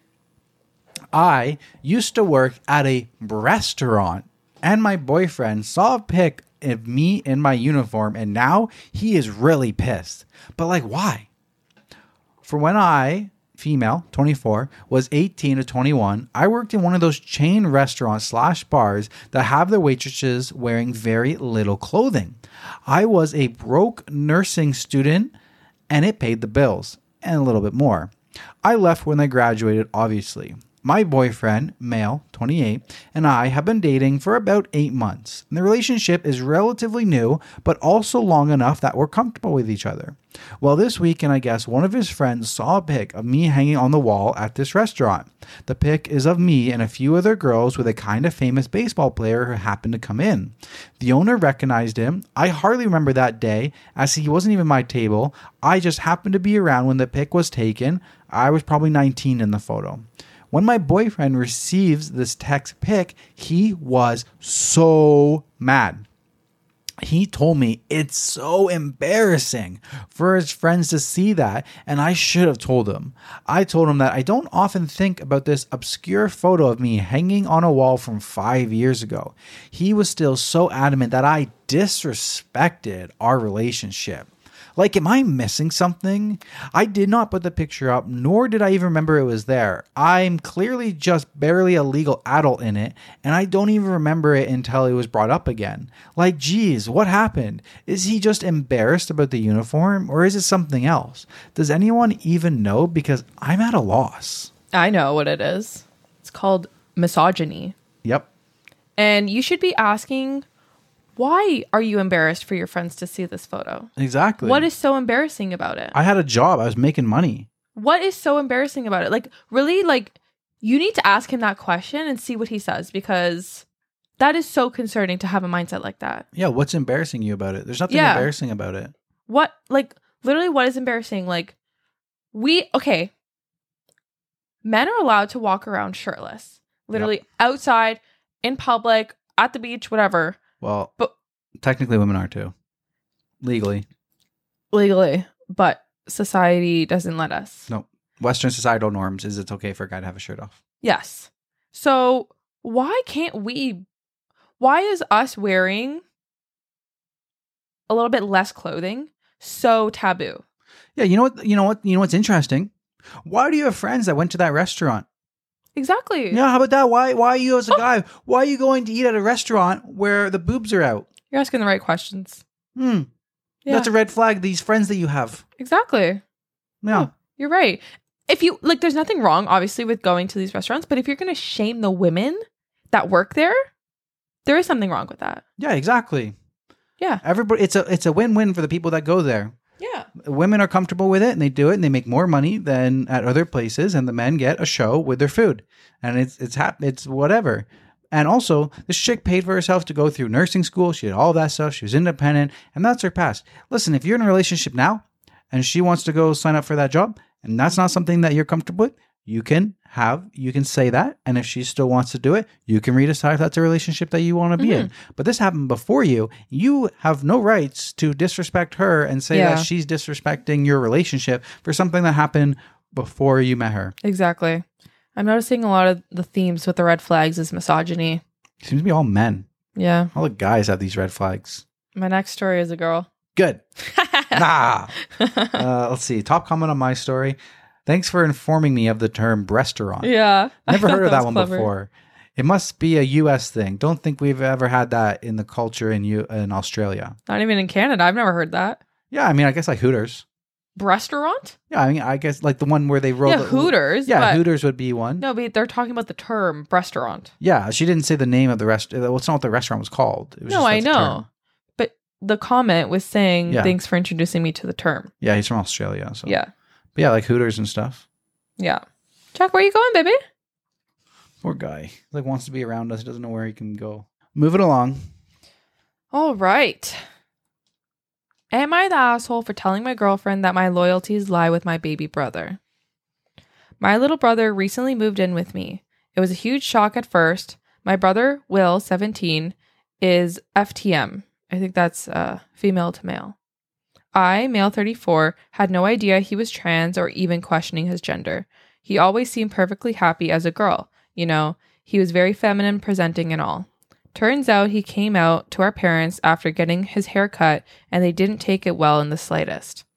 I used to work at a restaurant, and my boyfriend saw a pic of me in my uniform, and now he is really pissed. But like, why? For when I, female, twenty-four, was eighteen to twenty-one, I worked in one of those chain restaurants slash bars that have their waitresses wearing very little clothing. I was a broke nursing student and it paid the bills and a little bit more. I left when I graduated, obviously. My boyfriend, male, twenty-eight, and I have been dating for about eight months. And the relationship is relatively new, but also long enough that we're comfortable with each other. Well, this weekend, I guess, one of his friends saw a pic of me hanging on the wall at this restaurant. The pic is of me and a few other girls with a kind of famous baseball player who happened to come in. The owner recognized him. I hardly remember that day, as he wasn't even my table. I just happened to be around when the pic was taken. I was probably nineteen in the photo. When my boyfriend receives this text pic, he was so mad. He told me it's so embarrassing for his friends to see that, and I should have told him. I told him that I don't often think about this obscure photo of me hanging on a wall from five years ago. He was still so adamant that I disrespected our relationship. Like, am I missing something? I did not put the picture up, nor did I even remember it was there. I'm clearly just barely a legal adult in it, and I don't even remember it until it was brought up again. Like, geez, what happened? Is he just embarrassed about the uniform, or is it something else? Does anyone even know? Because I'm at a loss. I know what it is. It's called misogyny. Yep. And you should be asking, why are you embarrassed for your friends to see this photo? Exactly. What is so embarrassing about it? I had a job. I was making money. What is so embarrassing about it? Like, really, like, you need to ask him that question and see what he says, because that is so concerning to have a mindset like that. Yeah, what's embarrassing you about it? There's nothing Yeah. embarrassing about it. What, like, literally, what is embarrassing? Like, we, okay, men are allowed to walk around shirtless, literally Yep. outside, in public, at the beach, whatever. Well, But technically women are too. Legally. legally, but society doesn't let us. No. Western societal norms is it's okay for a guy to have a shirt off. Yes. So why can't we, why is us wearing a little bit less clothing so taboo? Yeah, you know what? You know what? You know what's interesting? Why do you have friends that went to that restaurant? Exactly. Yeah, how about that? Why? Why are you as a guy? Why are you going to eat at a restaurant where the boobs are out? You're asking the right questions. Hmm. Yeah. That's a red flag. These friends that you have. Exactly. Yeah. Oh, you're right. If you, like, there's nothing wrong, obviously, with going to these restaurants, but if you're going to shame the women that work there, there is something wrong with that. Yeah. Exactly. Yeah. Everybody. It's a it's a win win for the people that go there. Yeah. Women are comfortable with it and they do it and they make more money than at other places, and the men get a show with their food, and it's it's hap- it's whatever. And also, this chick paid for herself to go through nursing school. She did all that stuff. She was independent, and that's her past. Listen, if you're in a relationship now and she wants to go sign up for that job and that's not something that you're comfortable with, you can have, you can say that. And if she still wants to do it, you can redecide if that's a relationship that you want to be Mhm. in. But this happened before you. You have no rights to disrespect her and say Yeah. that she's disrespecting your relationship for something that happened before you met her. Exactly. I'm noticing a lot of the themes with the red flags is misogyny. Seems to be all men. Yeah. All the guys have these red flags. My next story is a girl. Good. Nah. Uh, let's see. Top comment on my story. Thanks for informing me of the term restaurant. Yeah. Never I heard thought of that was one clever. before. It must be a U S thing. Don't think we've ever had that in the culture in U- in Australia. Not even in Canada. I've never heard that. Yeah, I mean, I guess like Hooters. Restaurant? Yeah, I mean, I guess like the one where they roll. Yeah, the, Hooters. Yeah, but Hooters would be one. No, but they're talking about the term restaurant. Yeah, she didn't say the name of the rest. Well, it's not what the restaurant was called. It was No, just I that's a know. term. But the comment was saying, Yeah. thanks for introducing me to the term. Yeah, he's from Australia. So Yeah. but yeah, like Hooters and stuff. Yeah. Jack, where you going, baby? Poor guy. He, like wants to be around us. He doesn't know where he can go. Moving along. All right. Am I the asshole for telling my girlfriend that my loyalties lie with my baby brother? My little brother recently moved in with me. It was a huge shock at first. My brother, Will, seventeen, is F T M. I think that's uh, female to male. I, male thirty-four, had no idea he was trans or even questioning his gender. He always seemed perfectly happy as a girl. You know, he was very feminine presenting and all. Turns out he came out to our parents after getting his hair cut, and they didn't take it well in the slightest.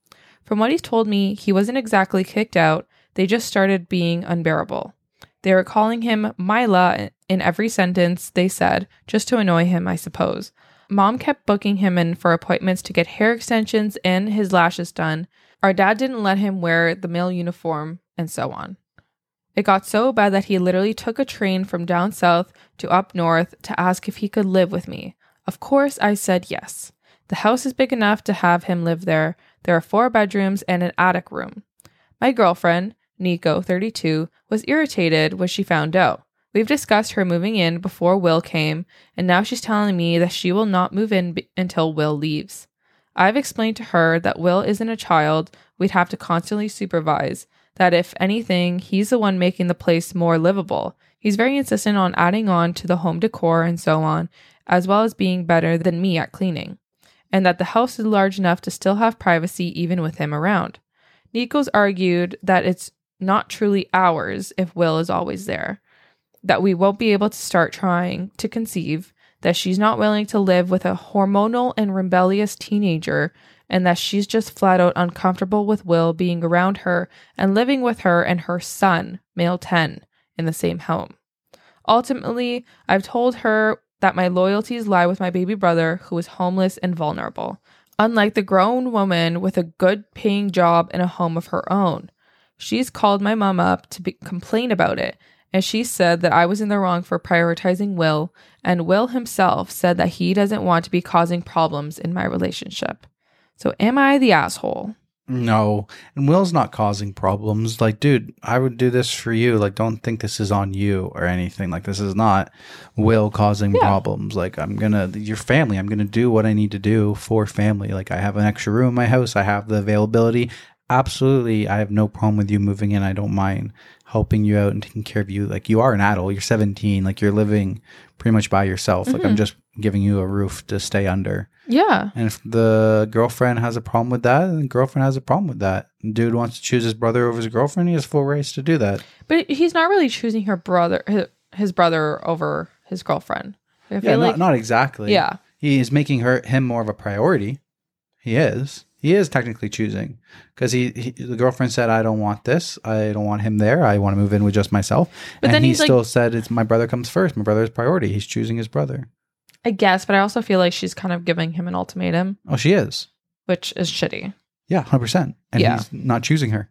From what he's told me, he wasn't exactly kicked out. They just started being unbearable. They were calling him Mila in every sentence they said, just to annoy him, I suppose. Mom kept booking him in for appointments to get hair extensions and his lashes done. Our dad didn't let him wear the male uniform, and so on. It got so bad that he literally took a train from down south to up north to ask if he could live with me. Of course, I said yes. The house is big enough to have him live there. There are four bedrooms and an attic room. My girlfriend, Nico, thirty-two, was irritated when she found out. We've discussed her moving in before Will came, and now she's telling me that she will not move in b- until Will leaves. I've explained to her that Will isn't a child we'd have to constantly supervise, that if anything, he's the one making the place more livable. He's very insistent on adding on to the home decor and so on, as well as being better than me at cleaning, and that the house is large enough to still have privacy even with him around. Nico's argued that it's not truly ours if Will is always there, that we won't be able to start trying to conceive, that she's not willing to live with a hormonal and rebellious teenager, and that she's just flat out uncomfortable with Will being around her and living with her and her son, male ten, in the same home. Ultimately, I've told her that my loyalties lie with my baby brother, who is homeless and vulnerable, unlike the grown woman with a good paying job and a home of her own. She's called my mom up to be- complain about it, and she said that I was in the wrong for prioritizing Will, and Will himself said that he doesn't want to be causing problems in my relationship. So am I the asshole? No. And Will's not causing problems. Like, dude, I would do this for you. Like, don't think this is on you or anything. Like, this is not Will causing Yeah. problems. Like, I'm going to, your family, I'm going to do what I need to do for family. Like, I have an extra room in my house. I have the availability. Absolutely. I have no problem with you moving in. I don't mind helping you out and taking care of you. Like, you are an adult. You're seventeen. Like, you're living pretty much by yourself. Mm-hmm. Like, I'm just giving you a roof to stay under. Yeah. And if the girlfriend has a problem with that, then the girlfriend has a problem with that. Dude wants to choose his brother over his girlfriend, he has full rights to do that. But he's not really choosing her brother, his, his brother over his girlfriend. I feel Yeah, like, not, not exactly. yeah. He is making her him more of a priority. He is. He is technically choosing. Because he, he the girlfriend said, I don't want this. I don't want him there. I want to move in with just myself. But and then he he's still like, said, it's my brother comes first. My brother is priority. He's choosing his brother. I guess, but I also feel like she's kind of giving him an ultimatum, Oh, she is. which is shitty. Yeah, one hundred percent. And Yeah. he's not choosing her.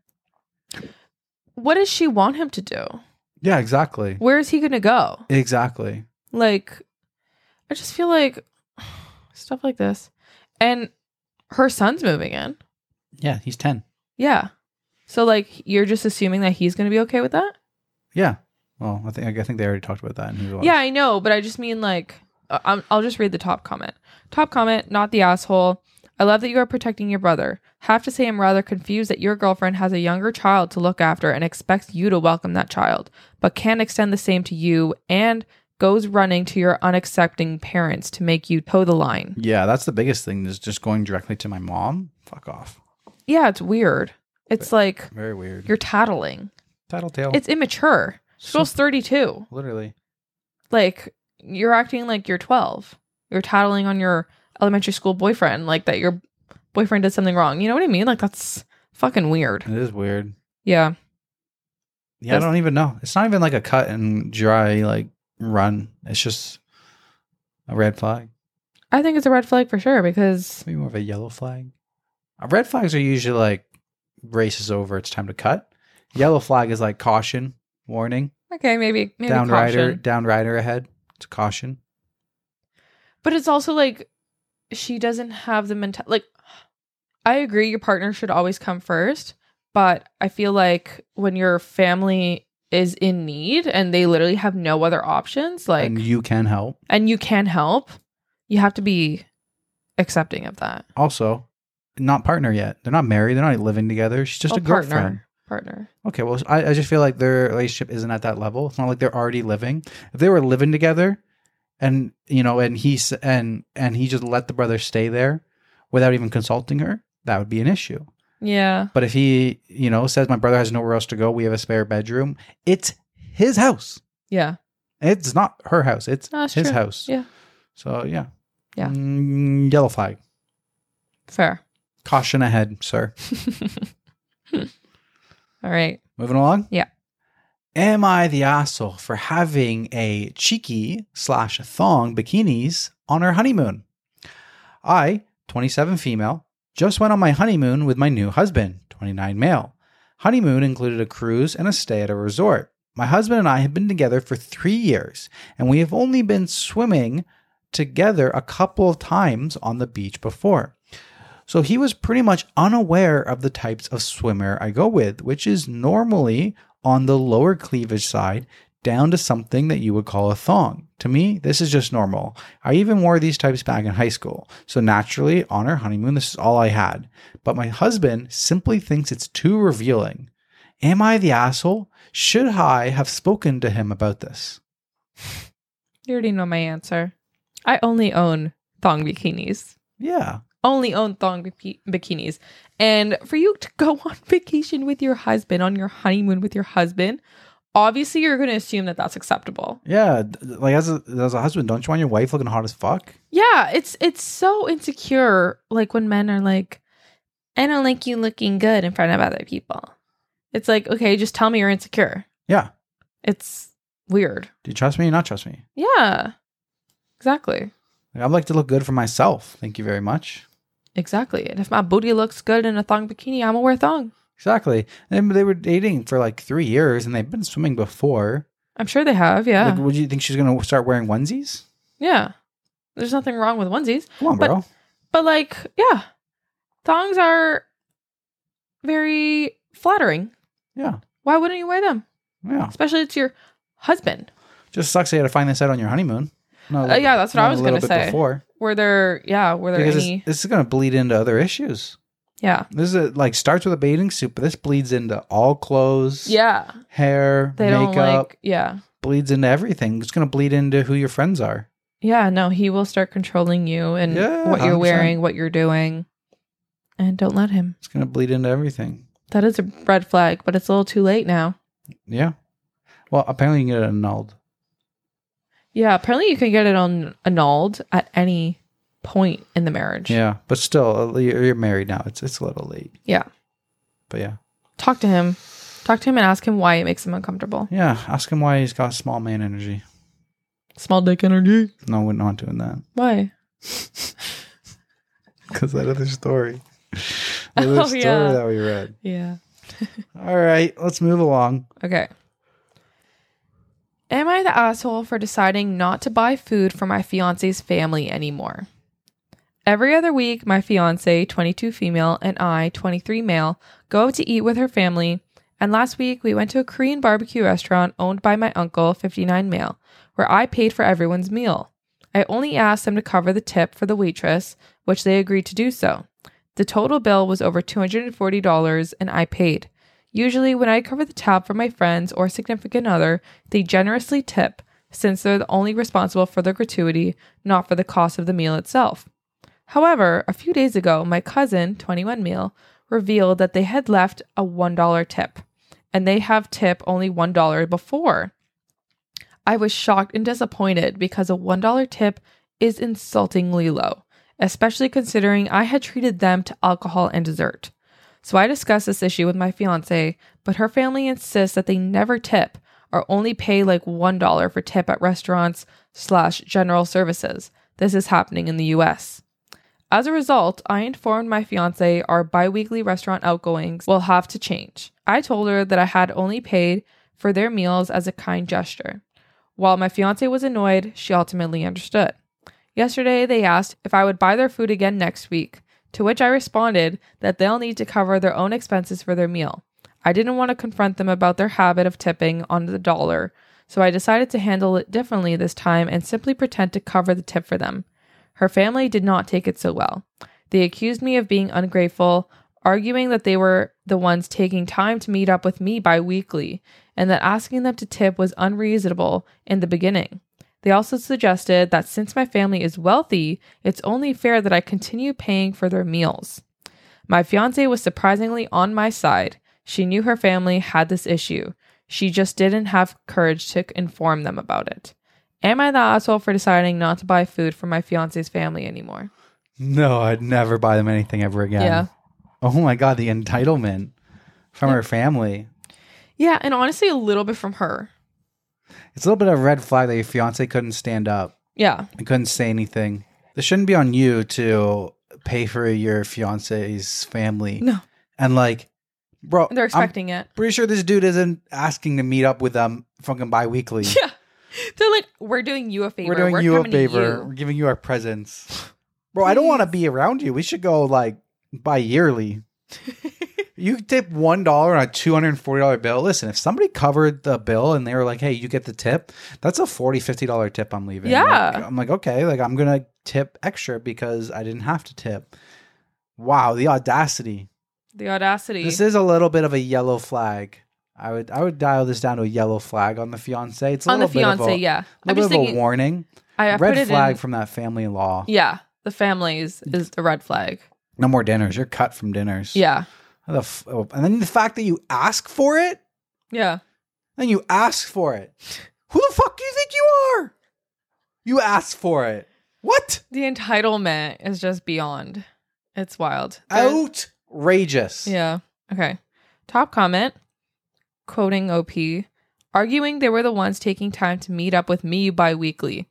What does she want him to do? Yeah, exactly. Where is he going to go? Exactly. Like, I just feel like stuff like this. And her son's moving in. Yeah, he's ten. Yeah. So, like, you're just assuming that he's going to be okay with that? Yeah. Well, I think I think they already talked about that. And he was. Yeah, I know, but I just mean like, uh, I'm, I'll just read the top comment. Top comment, not the asshole. I love that you are protecting your brother. Have to say I'm rather confused that your girlfriend has a younger child to look after and expects you to welcome that child, but can't extend the same to you and goes running to your unaccepting parents to make you toe the line. Yeah, that's the biggest thing is just going directly to my mom. Fuck off. Yeah, it's weird. It's like Very weird. you're tattling. Tattletale. It's immature. This girl's thirty-two. Literally. Like, you're acting like you're twelve. You're tattling on your elementary school boyfriend, like that your boyfriend did something wrong. You know what I mean? Like, that's fucking weird. It is weird. Yeah. Yeah, That's- I don't even know. It's not even like a cut and dry, like, run. It's just a red flag. I think it's a red flag for sure because, Maybe more of a yellow flag. Uh, red flags are usually like, race is over, it's time to cut. Yellow flag is like caution, warning. okay, maybe, maybe down caution. rider, down rider ahead. It's a caution. But it's also like, she doesn't have the mental, like, I agree your partner should always come first, but I feel like when your family is in need and they literally have no other options, like, And you can help. and you can help, you have to be accepting of that. Also, not partner yet. They're not married. They're not living together. She's just Oh, a girlfriend. partner. Partner. Okay, well, I, I just feel like their relationship isn't at that level. It's not like they're already living. If they were living together, and you know, and he's and and he just let the brother stay there without even consulting her, that would be an issue. Yeah. But if he, you know, says my brother has nowhere else to go, we have a spare bedroom. It's his house. Yeah. It's not her house. It's No, that's his true. house. Yeah. So yeah. Yeah. Mm, yellow flag. Fair. Caution ahead, sir. All right. Moving along? Yeah. Am I the asshole for having a cheeky slash thong bikinis on our honeymoon? I, twenty-seven female, just went on my honeymoon with my new husband, twenty-nine male. Honeymoon included a cruise and a stay at a resort. My husband and I have been together for three years, and we have only been swimming together a couple of times on the beach before. So he was pretty much unaware of the types of swimwear I go with, which is normally on the lower cleavage side down to something that you would call a thong. To me, this is just normal. I even wore these types back in high school. So naturally, on our honeymoon, this is all I had. But my husband simply thinks it's too revealing. Am I the asshole? Should I have spoken to him about this? You already know my answer. I only own thong bikinis. Yeah. Only own thong biki- bikinis. And for you to go on vacation with your husband, on your honeymoon with your husband, obviously you're going to assume that that's acceptable. Yeah. Like as a, as a husband, don't you want your wife looking hot as fuck? Yeah. It's, it's so insecure. Like when men are like, I don't like you looking good in front of other people. It's like, okay, just tell me you're insecure. Yeah. It's weird. Do you trust me or not trust me? Yeah. Exactly. Like, I'd like to look good for myself. Thank you very much. Exactly. And if my booty looks good in a thong bikini, I'm gonna wear thong. Exactly. And they were dating for like three years and they've been swimming before. I'm sure they have, yeah. Like, would you think she's going to start wearing onesies? Yeah. There's nothing wrong with onesies. Come on, but, bro. But like, yeah. Thongs are very flattering. Yeah. Why wouldn't you wear them? Yeah. Especially it's your husband. Just sucks you had to find this out on your honeymoon. No, uh, yeah, that's what I was going to say. Before. Were there, yeah, were there because any... this is going to bleed into other issues. Yeah. This is a, like starts with a bathing suit, but this bleeds into all clothes. Yeah. Hair, they makeup. Don't like, yeah. Bleeds into everything. It's going to bleed into who your friends are. Yeah, no, he will start controlling you and yeah, what you're one hundred percent. wearing, what you're doing. And don't let him. It's going to bleed into everything. That is a red flag, but it's a little too late now. Yeah. Well, apparently you can get it annulled. Yeah, apparently you can get it on annulled at any point in the marriage. Yeah, but still, you're married now. It's it's a little late. Yeah. But yeah. Talk to him. Talk to him and ask him why it makes him uncomfortable. Yeah, ask him why he's got small man energy. Small dick energy? No, we're not doing that. Why? Because that other story. The other oh, story yeah. that we read. Yeah. All right, let's move along. Okay. Am I the asshole for deciding not to buy food for my fiance's family anymore? Every other week, my fiance, twenty-two female, and I, twenty-three male, go out to eat with her family, and last week we went to a Korean barbecue restaurant owned by my uncle, fifty-nine male, where I paid for everyone's meal. I only asked them to cover the tip for the waitress, which they agreed to do so. The total bill was over two hundred forty dollars, and I paid. Usually, when I cover the tab for my friends or significant other, they generously tip, since they're the only responsible for the gratuity, not for the cost of the meal itself. However, a few days ago, my cousin, twenty-one male, revealed that they had left a one dollar tip, and they have tip only one dollar before. I was shocked and disappointed because a one dollar tip is insultingly low, especially considering I had treated them to alcohol and dessert. So I discussed this issue with my fiance, but her family insists that they never tip or only pay like one dollar for tip at restaurants slash general services. This is happening in the U S. As a result, I informed my fiance our bi-weekly restaurant outgoings will have to change. I told her that I had only paid for their meals as a kind gesture. While my fiance was annoyed, she ultimately understood. Yesterday, they asked if I would buy their food again next week, to which I responded that they'll need to cover their own expenses for their meal. I didn't want to confront them about their habit of tipping on the dollar, so I decided to handle it differently this time and simply pretend to cover the tip for them. Her family did not take it so well. They accused me of being ungrateful, arguing that they were the ones taking time to meet up with me bi-weekly, and that asking them to tip was unreasonable in the beginning. They also suggested that since my family is wealthy, it's only fair that I continue paying for their meals. My fiance was surprisingly on my side. She knew her family had this issue. She just didn't have courage to inform them about it. Am I the asshole for deciding not to buy food for my fiance's family anymore? No, I'd never buy them anything ever again. Yeah. Oh my God, the entitlement from her family. Yeah, and honestly, a little bit from her. It's a little bit of a red flag that your fiance couldn't stand up. Yeah. I couldn't say anything. This shouldn't be on you to pay for your fiance's family. No. And like, bro, They're expecting I'm it. pretty sure this dude isn't asking to meet up with them fucking bi-weekly. Yeah. They're like, we're doing you a favor. We're doing we're you a coming to favor. you. We're giving you our presents. Bro, I don't want to be around you. We should go like bi-yearly. You tip one dollar on a two hundred forty dollars bill. Listen, if somebody covered the bill and they were like, hey, you get the tip, that's a forty dollars, fifty dollars tip I'm leaving. Yeah. Like, I'm like, okay, like I'm going to tip extra because I didn't have to tip. Wow, the audacity. The audacity. This is a little bit of a yellow flag. I would I would dial this down to a yellow flag on the fiance. It's a on the little bit of fiance, a, yeah. a I'm little just bit of thinking, a warning. I, I put Red it flag in, from that family-in-law. yeah, the families is the red flag. No more dinners. You're cut from dinners. Yeah. The f- oh, and then the fact that you ask for it, Yeah. then you ask for it. Who the fuck do you think you are? You asked for it. What? The entitlement is just beyond. It's wild. But- Outrageous. Yeah. Okay. Top comment, quoting O P, arguing they were the ones taking time to meet up with me bi-weekly.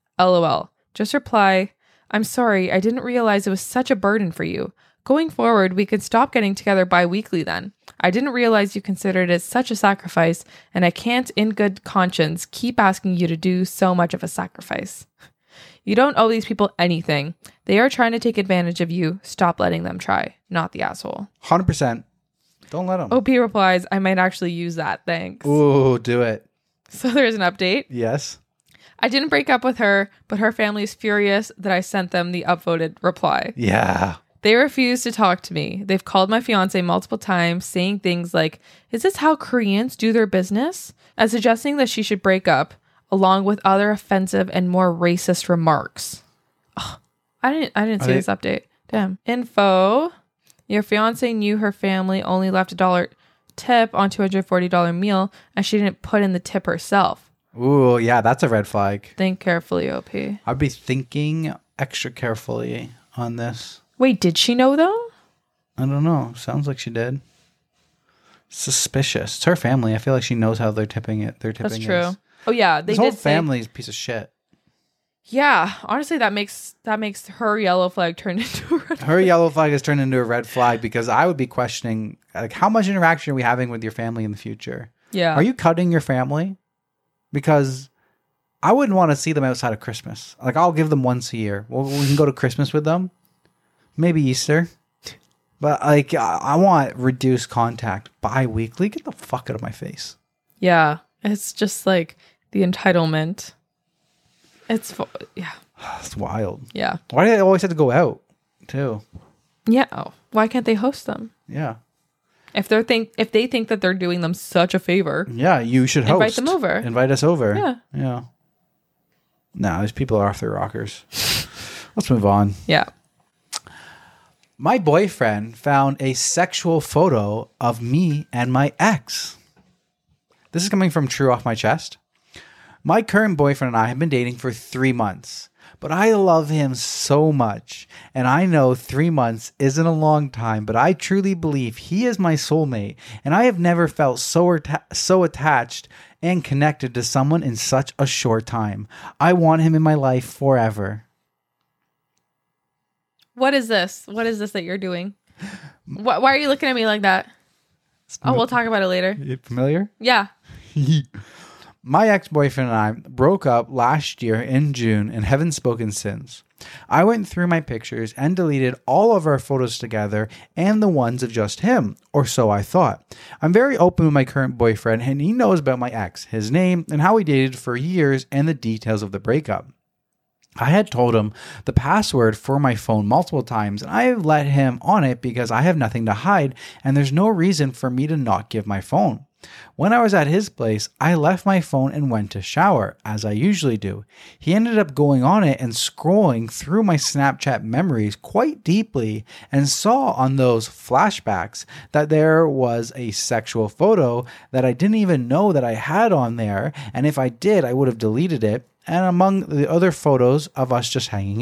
LOL. Just reply, I'm sorry, I didn't realize it was such a burden for you. Going forward, we could stop getting together bi-weekly then. I didn't realize you considered it such a sacrifice, and I can't, in good conscience, keep asking you to do so much of a sacrifice. You don't owe these people anything. They are trying to take advantage of you. Stop letting them try. Not the asshole. one hundred percent. Don't let them. O P replies, I might actually use that. Thanks. Ooh, do it. So there's an update. Yes. I didn't break up with her, but her family is furious that I sent them the upvoted reply. Yeah. They refuse to talk to me. They've called my fiance multiple times saying things like, is this how Koreans do their business? And suggesting that she should break up, along with other offensive and more racist remarks. Ugh, I didn't I didn't see they- this update. Damn. Info. Your fiance knew her family only left a dollar tip on two hundred forty dollars meal and she didn't put in the tip herself. Ooh, yeah, that's a red flag. Think carefully, O P. I'd be thinking extra carefully on this. Wait, did she know though? I don't know. Sounds like she did. Suspicious. It's her family. I feel like she knows how they're tipping it. They're tipping That's true. is. Oh yeah, they This whole did say- family is a piece of shit. Yeah, honestly, that makes that makes her yellow flag turn into a red. Her yellow flag has turned into a red flag because I would be questioning like how much interaction are we having with your family in the future? Yeah. Are you cutting your family? Because I wouldn't want to see them outside of Christmas. Like I'll give them once a year. Well, we can go to Christmas with them, maybe Easter, but like I, I want reduced contact bi-weekly. Get the fuck out of my face. Yeah, it's just like the entitlement. It's fu- yeah, It's wild. yeah, Why do they always have to go out too? yeah. Oh, why can't they host them? Yeah, If they're think if they think that they're doing them such a favor, yeah. You should host. Invite them over. Invite us over. Yeah. yeah. No, these people are off their rockers. Let's move on. yeah. My boyfriend found a sexual photo of me and my ex. This is coming from True Off My Chest. My current boyfriend and I have been dating for three months, but I love him so much. And I know three months isn't a long time, but I truly believe he is my soulmate. And I have never felt so, atta- so attached and connected to someone in such a short time. I want him in my life forever. What is this? What is this that you're doing? Why, why are you looking at me like that? Oh, we'll talk about it later. You familiar? Yeah. My ex-boyfriend and I broke up last year in June and haven't spoken since. I went through my pictures and deleted all of our photos together and the ones of just him, or so I thought. I'm very open with my current boyfriend and he knows about my ex, his name, and how we dated for years and the details of the breakup. I had told him the password for my phone multiple times, and I let him on it because I have nothing to hide and there's no reason for me to not give my phone. When I was at his place, I left my phone and went to shower, as I usually do. He ended up going on it and scrolling through my Snapchat memories quite deeply and saw on those flashbacks that there was a sexual photo that I didn't even know that I had on there, and if I did, I would have deleted it, and among the other photos of us just hanging out.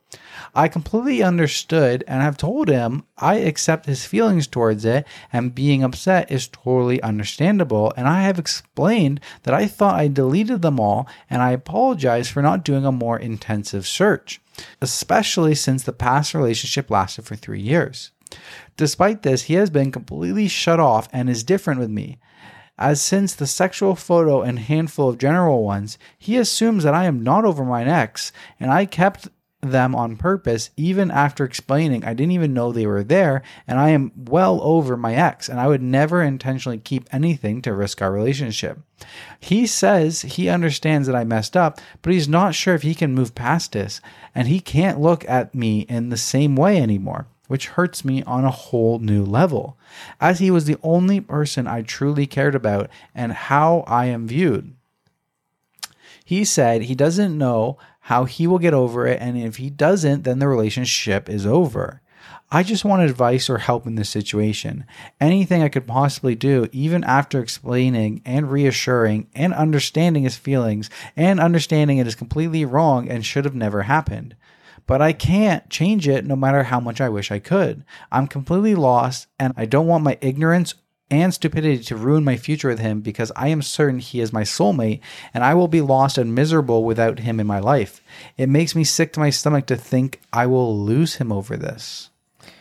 I completely understood and have told him I accept his feelings towards it, and being upset is totally understandable. And I have explained that I thought I deleted them all, and I apologize for not doing a more intensive search, especially since the past relationship lasted for three years. Despite this, he has been completely shut off and is different with me. As since the sexual photo and handful of general ones, he assumes that I am not over my ex, and I kept them on purpose even after explaining I didn't even know they were there, and I am well over my ex, and I would never intentionally keep anything to risk our relationship. He says he understands that I messed up, but he's not sure if he can move past this, and he can't look at me in the same way anymore, which hurts me on a whole new level, as he was the only person I truly cared about and how I am viewed. He said he doesn't know how he will get over it, and if he doesn't, then the relationship is over. I just want advice or help in this situation. Anything I could possibly do, even after explaining and reassuring and understanding his feelings and understanding it is completely wrong and should have never happened. But I can't change it no matter how much I wish I could. I'm completely lost, and I don't want my ignorance and stupidity to ruin my future with him, because I am certain he is my soulmate, and I will be lost and miserable without him in my life. It makes me sick to my stomach to think I will lose him over this.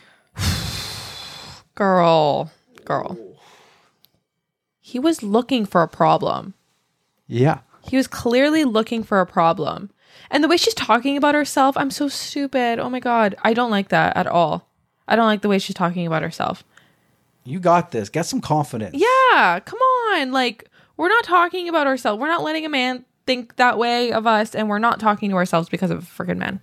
Girl, girl. He was looking for a problem. Yeah. He was clearly looking for a problem. And the way she's talking about herself, I'm so stupid. Oh my God. I don't like that at all. I don't like the way she's talking about herself. You got this. Get some confidence. Yeah, come on. Like, we're not talking about ourselves. We're not letting a man think that way of us, and we're not talking to ourselves because of a freaking man.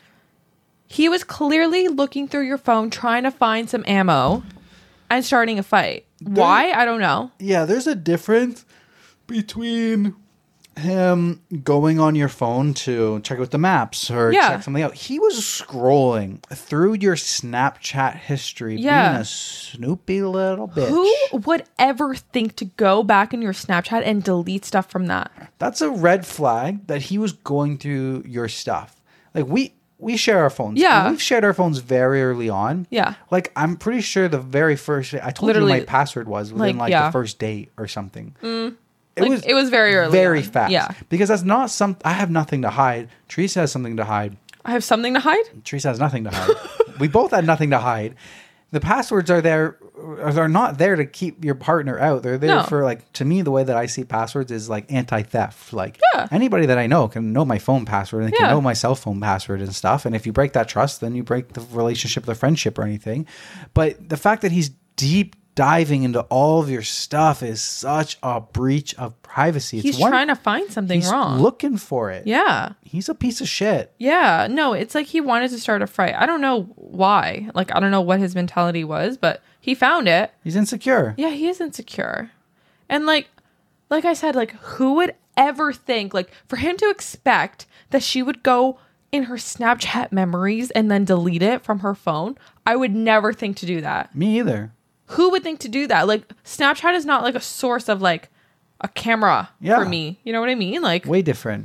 He was clearly looking through your phone, trying to find some ammo and starting a fight. There, Why? I don't know. Yeah, there's a difference between him going on your phone to check out the maps or yeah. check something out. He was scrolling through your Snapchat history, yeah. being a snoopy little bitch. Who would ever think to go back in your Snapchat and delete stuff from that? That's a red flag that he was going through your stuff. Like, we we share our phones. Yeah. We've shared our phones very early on. Yeah. Like, I'm pretty sure the very first, I told Literally, you my password was within like, like yeah. the first date or something. Mm. It like, was it was very early. Very on. fast. Yeah. Because that's not some, I have nothing to hide. Teresa has something to hide. I have something to hide? Teresa has nothing to hide. We both had nothing to hide. The passwords are there, are not there to keep your partner out. They're there no. for, like, to me, the way that I see passwords is like anti-theft. Like, yeah. anybody that I know can know my phone password and they yeah. can know my cell phone password and stuff. And if you break that trust, then you break the relationship, the friendship or anything. But the fact that he's deep diving into all of your stuff is such a breach of privacy. It's he's one, trying to find something he's wrong. Looking for it. Yeah. He's a piece of shit. Yeah. No, it's like he wanted to start a fight. I don't know why. Like, I don't know what his mentality was, but he found it. He's insecure. Yeah, he is insecure. And like, like I said, like, who would ever think, like, for him to expect that she would go in her Snapchat memories and then delete it from her phone? I would never think to do that. Me either. Who would think to do that? Like, Snapchat is not like a source of like a camera yeah. for me. You know what I mean? Like, way different.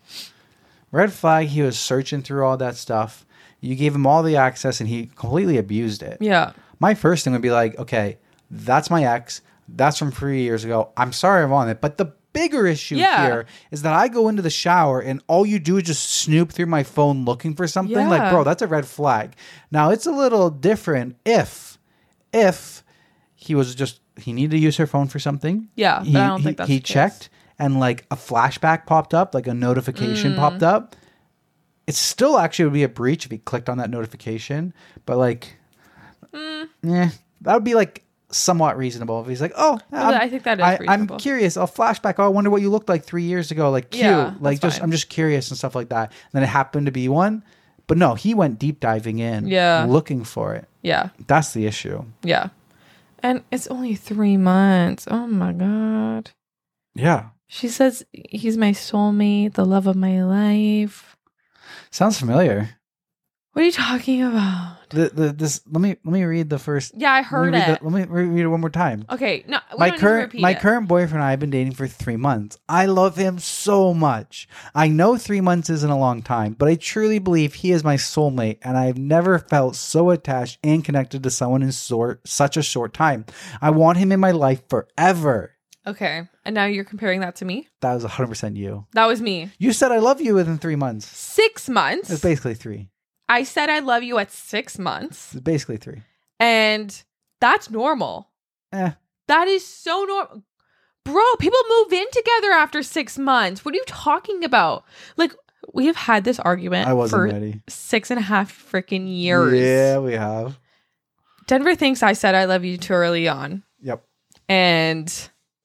Red flag. He was searching through all that stuff. You gave him all the access and he completely abused it. Yeah. My first thing would be like, okay, that's my ex. That's from three years ago. I'm sorry I'm on it. But the bigger issue yeah. here is that I go into the shower and all you do is just snoop through my phone looking for something. Yeah. Like, bro, that's a red flag. Now, it's a little different if, if he was just, he needed to use her phone for something. Yeah, he, but I don't he, think that's He the case. checked and like a flashback popped up, like a notification mm. popped up. It still actually would be a breach if he clicked on that notification. But like, mm. yeah, that would be like somewhat reasonable if he's like, oh, well, I think that is I, reasonable. I'm curious. I'll flashback. Oh, I wonder what you looked like three years ago. Like cute. Yeah, like just, fine. I'm just curious and stuff like that. And then it happened to be one. But no, he went deep diving in, yeah. looking for it. Yeah. That's the issue. Yeah. And it's only three months. Oh my God. Yeah. She says he's my soulmate, the love of my life. Sounds familiar. What are you talking about? The, the this let me let me read the first. Yeah, I heard let me read it. The, let me read it one more time. Okay, no, we my don't current need to repeat my it. current boyfriend and I have been dating for three months. I love him so much. I know three months isn't a long time, but I truly believe he is my soulmate, and I've never felt so attached and connected to someone in sort such a short time. I want him in my life forever. Okay, and now you're comparing that to me? That was one hundred percent you. That was me. You said I love you within three months. Six months. It's basically three. I said I love you at six months. It's basically three. And that's normal. Eh. That is so normal. Bro, people move in together after six months. What are you talking about? Like, we have had this argument I wasn't for ready. six and a half freaking years. Yeah, we have. Denver thinks I said I love you too early on. Yep. And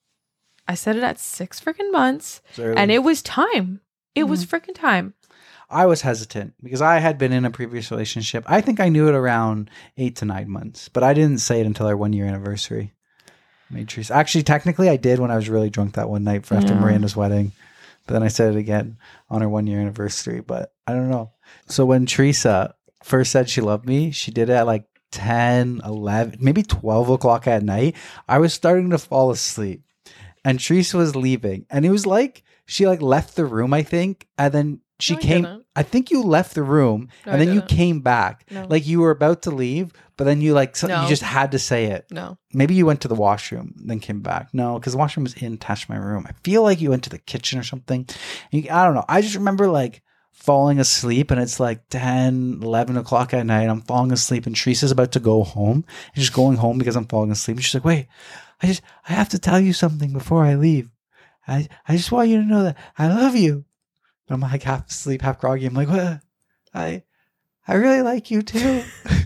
I said it at six freaking months. Early. And it was time. It mm-hmm. was freaking time. I was hesitant because I had been in a previous relationship. I think I knew it around eight to nine months, but I didn't say it until our one year anniversary. Made Teresa. Actually, technically, I did when I was really drunk that one night after yeah. Miranda's wedding. But then I said it again on our one year anniversary. But I don't know. So when Teresa first said she loved me, she did it at like ten, eleven, maybe twelve o'clock at night. I was starting to fall asleep, and Teresa was leaving, and it was like she like left the room, I think, and then. She no, came, I, I think you left the room no, and then you came back. No. Like you were about to leave, but then you like, so, no. you just had to say it. No. Maybe you went to the washroom, then came back. No, because the washroom was in attached to my room. I feel like you went to the kitchen or something. You, I don't know. I just remember like falling asleep and it's like ten, eleven o'clock at night. I'm falling asleep and Teresa's about to go home. And she's going home because I'm falling asleep. And she's like, wait, I just, I have to tell you something before I leave. I, I just want you to know that I love you. I'm like half asleep, half groggy. I'm like, what? I, I really like you too,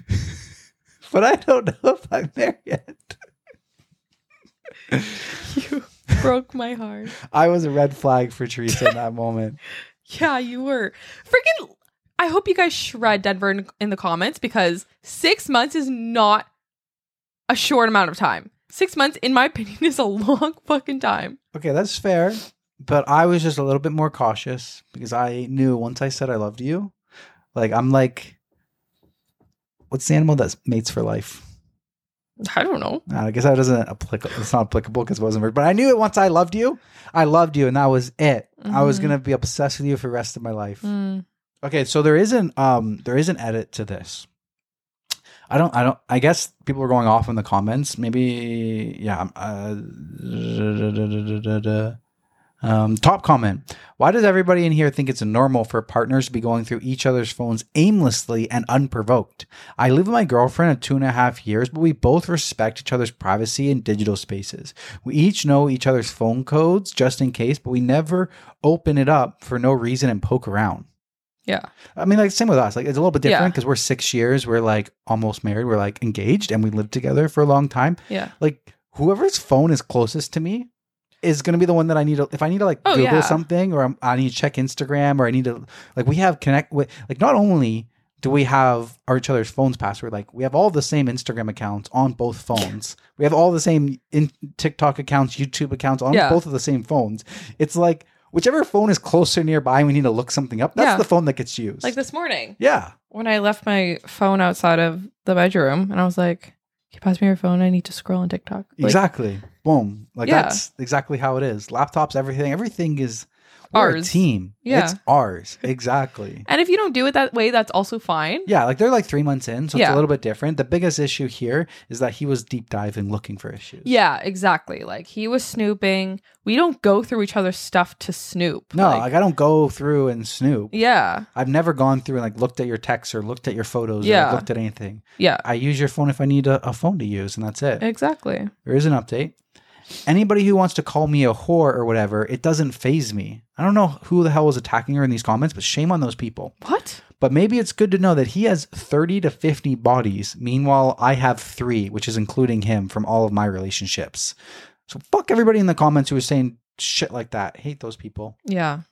but I don't know if I'm there yet. You broke my heart. I was a red flag for Teresa in that moment. Yeah, you were. Freaking! I hope you guys shred Denver in, in the comments because six months is not a short amount of time. Six months, in my opinion, is a long fucking time. Okay, that's fair. But I was just a little bit more cautious because I knew once I said I loved you, like I'm like, what's the animal that mates for life? I don't know. Uh, I guess that doesn't applicable. It's not applicable because it wasn't. But I knew it once I loved you. I loved you, and that was it. Mm-hmm. I was gonna be obsessed with you for the rest of my life. Mm. Okay, so there is an um there is an edit to this. I don't. I don't. I guess people are going off in the comments. Maybe yeah. Uh, da, da, da, da, da. Um, top comment. Why does everybody in here think it's normal for partners to be going through each other's phones aimlessly and unprovoked? I live with my girlfriend of two and a half years, but we both respect each other's privacy in digital spaces. We each know each other's phone codes just in case, but we never open it up for no reason and poke around. Yeah. I mean, like, same with us. Like, it's a little bit different because yeah. we're six years. We're like almost married. We're like engaged and we lived together for a long time. Yeah. Like, whoever's phone is closest to me is going to be the one that I need to, if I need to like oh, Google yeah. something or I'm, I need to check Instagram or I need to, like, we have connect with, like, not only do we have our each other's phones password, like we have all the same Instagram accounts on both phones. We have all the same in TikTok accounts, YouTube accounts on yeah. both of the same phones. It's like, whichever phone is closer nearby and we need to look something up, that's yeah. the phone that gets used. Like this morning. Yeah. When I left my phone outside of the bedroom and I was like, can you pass me your phone? I need to scroll on TikTok. Like, exactly. Boom. Like yeah. that's exactly how it is. Laptops, everything, everything is we're ours. A team. Yeah. It's ours. Exactly. And if you don't do it that way, that's also fine. Yeah. Like they're like three months in. So yeah. it's a little bit different. The biggest issue here is that he was deep diving looking for issues. Yeah, exactly. Like he was snooping. We don't go through each other's stuff to snoop. No, like, like I don't go through and snoop. Yeah. I've never gone through and like looked at your texts or looked at your photos yeah. or like, looked at anything. Yeah. I use your phone if I need a, a phone to use and that's it. Exactly. There is an update. Anybody who wants to call me a whore or whatever, it doesn't faze me. I don't know who the hell was attacking her in these comments, but shame on those people. What? But maybe it's good to know that he has thirty to fifty bodies. Meanwhile, I have three, which is including him from all of my relationships. So fuck everybody in the comments who is saying shit like that. Hate those people. Yeah.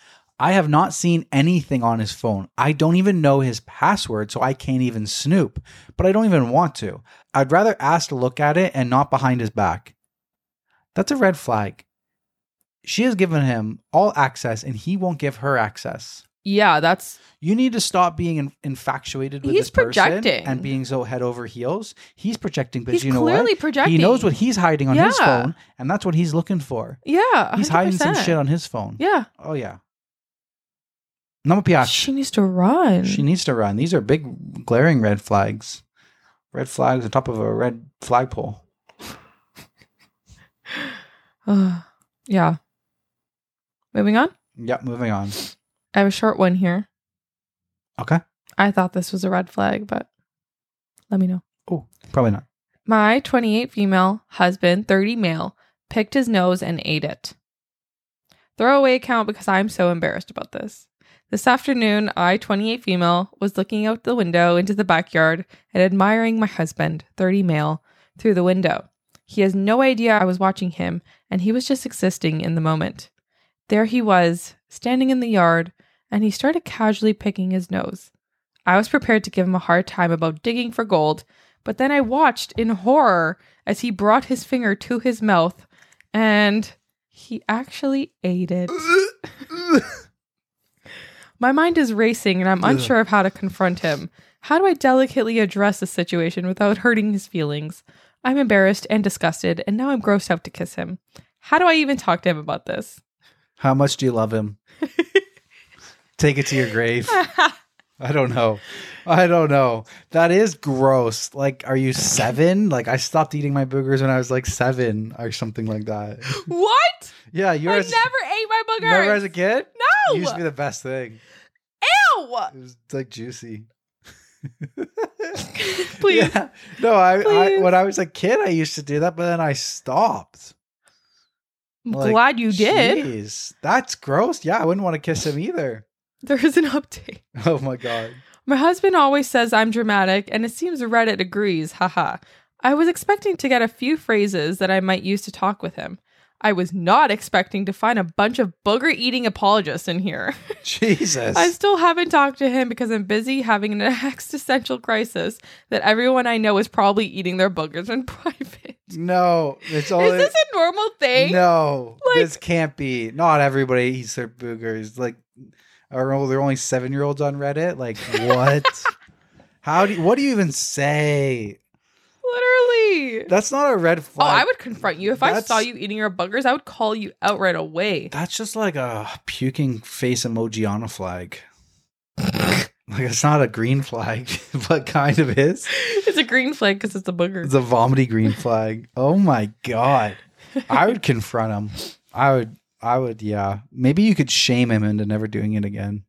I have not seen anything on his phone. I don't even know his password, so I can't even snoop. But I don't even want to. I'd rather ask to look at it and not behind his back. That's a red flag. She has given him all access and he won't give her access. Yeah, that's You need to stop being in, infatuated with He's this person projecting. and being so head over heels. He's projecting because he's you know clearly what? projecting. He knows what he's hiding on his Yeah. phone, and that's what he's looking for. Yeah, He's hiding some one hundred percent. shit on his phone. Yeah. Oh yeah. No piace. She needs to run. She needs to run. These are big, glaring red flags. Red flags on top of a red flagpole. Uh, yeah. Moving on. Yep, moving on. I have a short one here. Okay. I thought this was a red flag, but let me know. Oh, probably not. My twenty-eight female husband, thirty male, picked his nose and ate it. Throwaway account because I'm so embarrassed about this. This afternoon, I, twenty-eight female, was looking out the window into the backyard and admiring my husband, thirty male, through the window. He has no idea I was watching him, and he was just existing in the moment. There he was, standing in the yard, and he started casually picking his nose. I was prepared to give him a hard time about digging for gold, but then I watched in horror as he brought his finger to his mouth, and he actually ate it. My mind is racing, and I'm unsure of how to confront him. How do I delicately address the situation without hurting his feelings? I'm embarrassed and disgusted, and now I'm grossed out to kiss him. How do I even talk to him about this? How much do you love him? Take it to your grave. I don't know. I don't know. That is gross. Like, are you seven? Like, I stopped eating my boogers when I was like seven or something like that. What? Yeah, you I were. never ate my boogers. Never as a kid? No. It used to be the best thing. Ew. It was like juicy. Please. Yeah. No, I, I Please. when I was a kid, I used to do that, but then I stopped. I'm Like, glad you did. Jeez, that's gross. Yeah, I wouldn't want to kiss him either. There is an update. Oh my god. My husband always says I'm dramatic, and it seems Reddit agrees. Haha. I was expecting to get a few phrases that I might use to talk with him. I was not expecting to find a bunch of booger-eating apologists in here. Jesus. I still haven't talked to him because I'm busy having an existential crisis that everyone I know is probably eating their boogers in private. No, it's only. Is this a normal thing? No, Like- this can't be. Not everybody eats their boogers. Like, are there only seven-year-olds on Reddit? Like, what? How do you, what do you even say? Literally. That's not a red Oh, flag. I would confront you. If I That's- saw you eating your boogers, I would call you out right away. That's just like a puking face emoji on a flag. Like, it's not a green flag, but kind of is. It's a green flag because it's a booger. It's a vomity green flag. Oh my god. I would confront him. I would I would yeah. Maybe you could shame him into never doing it again.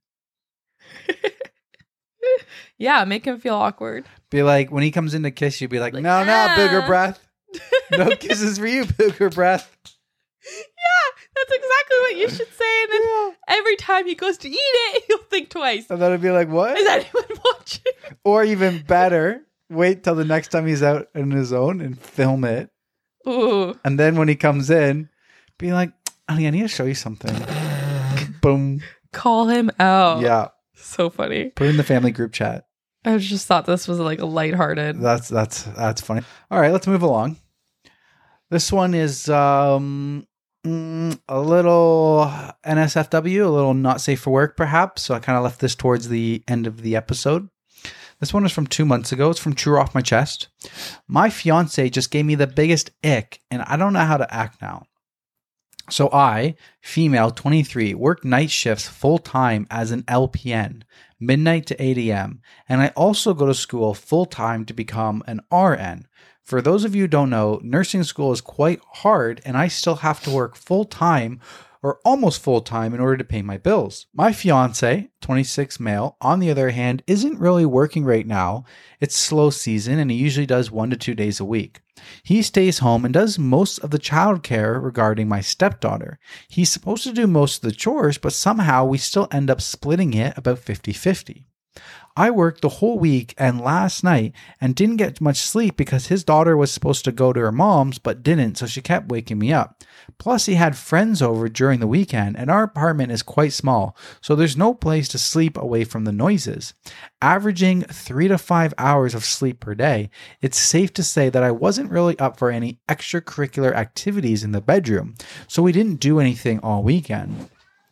Yeah, make him feel awkward. Be like, when he comes in to kiss you, be like, Like, no, no, ah." booger breath. No kisses for you, booger breath. Yeah, that's exactly what you should say. And then Yeah. every time he goes to eat it, he'll think twice. And then it'd be like, what? Is anyone watching? Or even better, wait till the next time he's out on his own and film it. Ooh. And then when he comes in, be like, honey, I need to show you something. Boom. Call him out. Yeah. So funny. Put it in the family group chat. I just thought this was like a lighthearted. That's that's that's funny. All right, let's move along. This one is um mm, a little N S F W, a little not safe for work, perhaps. So I kind of left this towards the end of the episode. This one is from two months ago. It's from True Off My Chest. My fiance just gave me the biggest ick, and I don't know how to act now. So I, female, twenty-three, work night shifts full time as an L P N, midnight to eight a.m., and I also go to school full time to become an R N. For those of you who don't know, nursing school is quite hard, and I still have to work full time or almost full time in order to pay my bills. My fiance, twenty-six male, on the other hand, isn't really working right now. It's slow season, and he usually does one to two days a week. He stays home and does most of the childcare regarding my stepdaughter. He's supposed to do most of the chores, but somehow we still end up splitting it about fifty-fifty. I worked the whole week and last night and didn't get much sleep because his daughter was supposed to go to her mom's but didn't, so she kept waking me up. Plus, he had friends over during the weekend, and our apartment is quite small, so there's no place to sleep away from the noises. Averaging three to five hours of sleep per day, it's safe to say that I wasn't really up for any extracurricular activities in the bedroom, so we didn't do anything all weekend.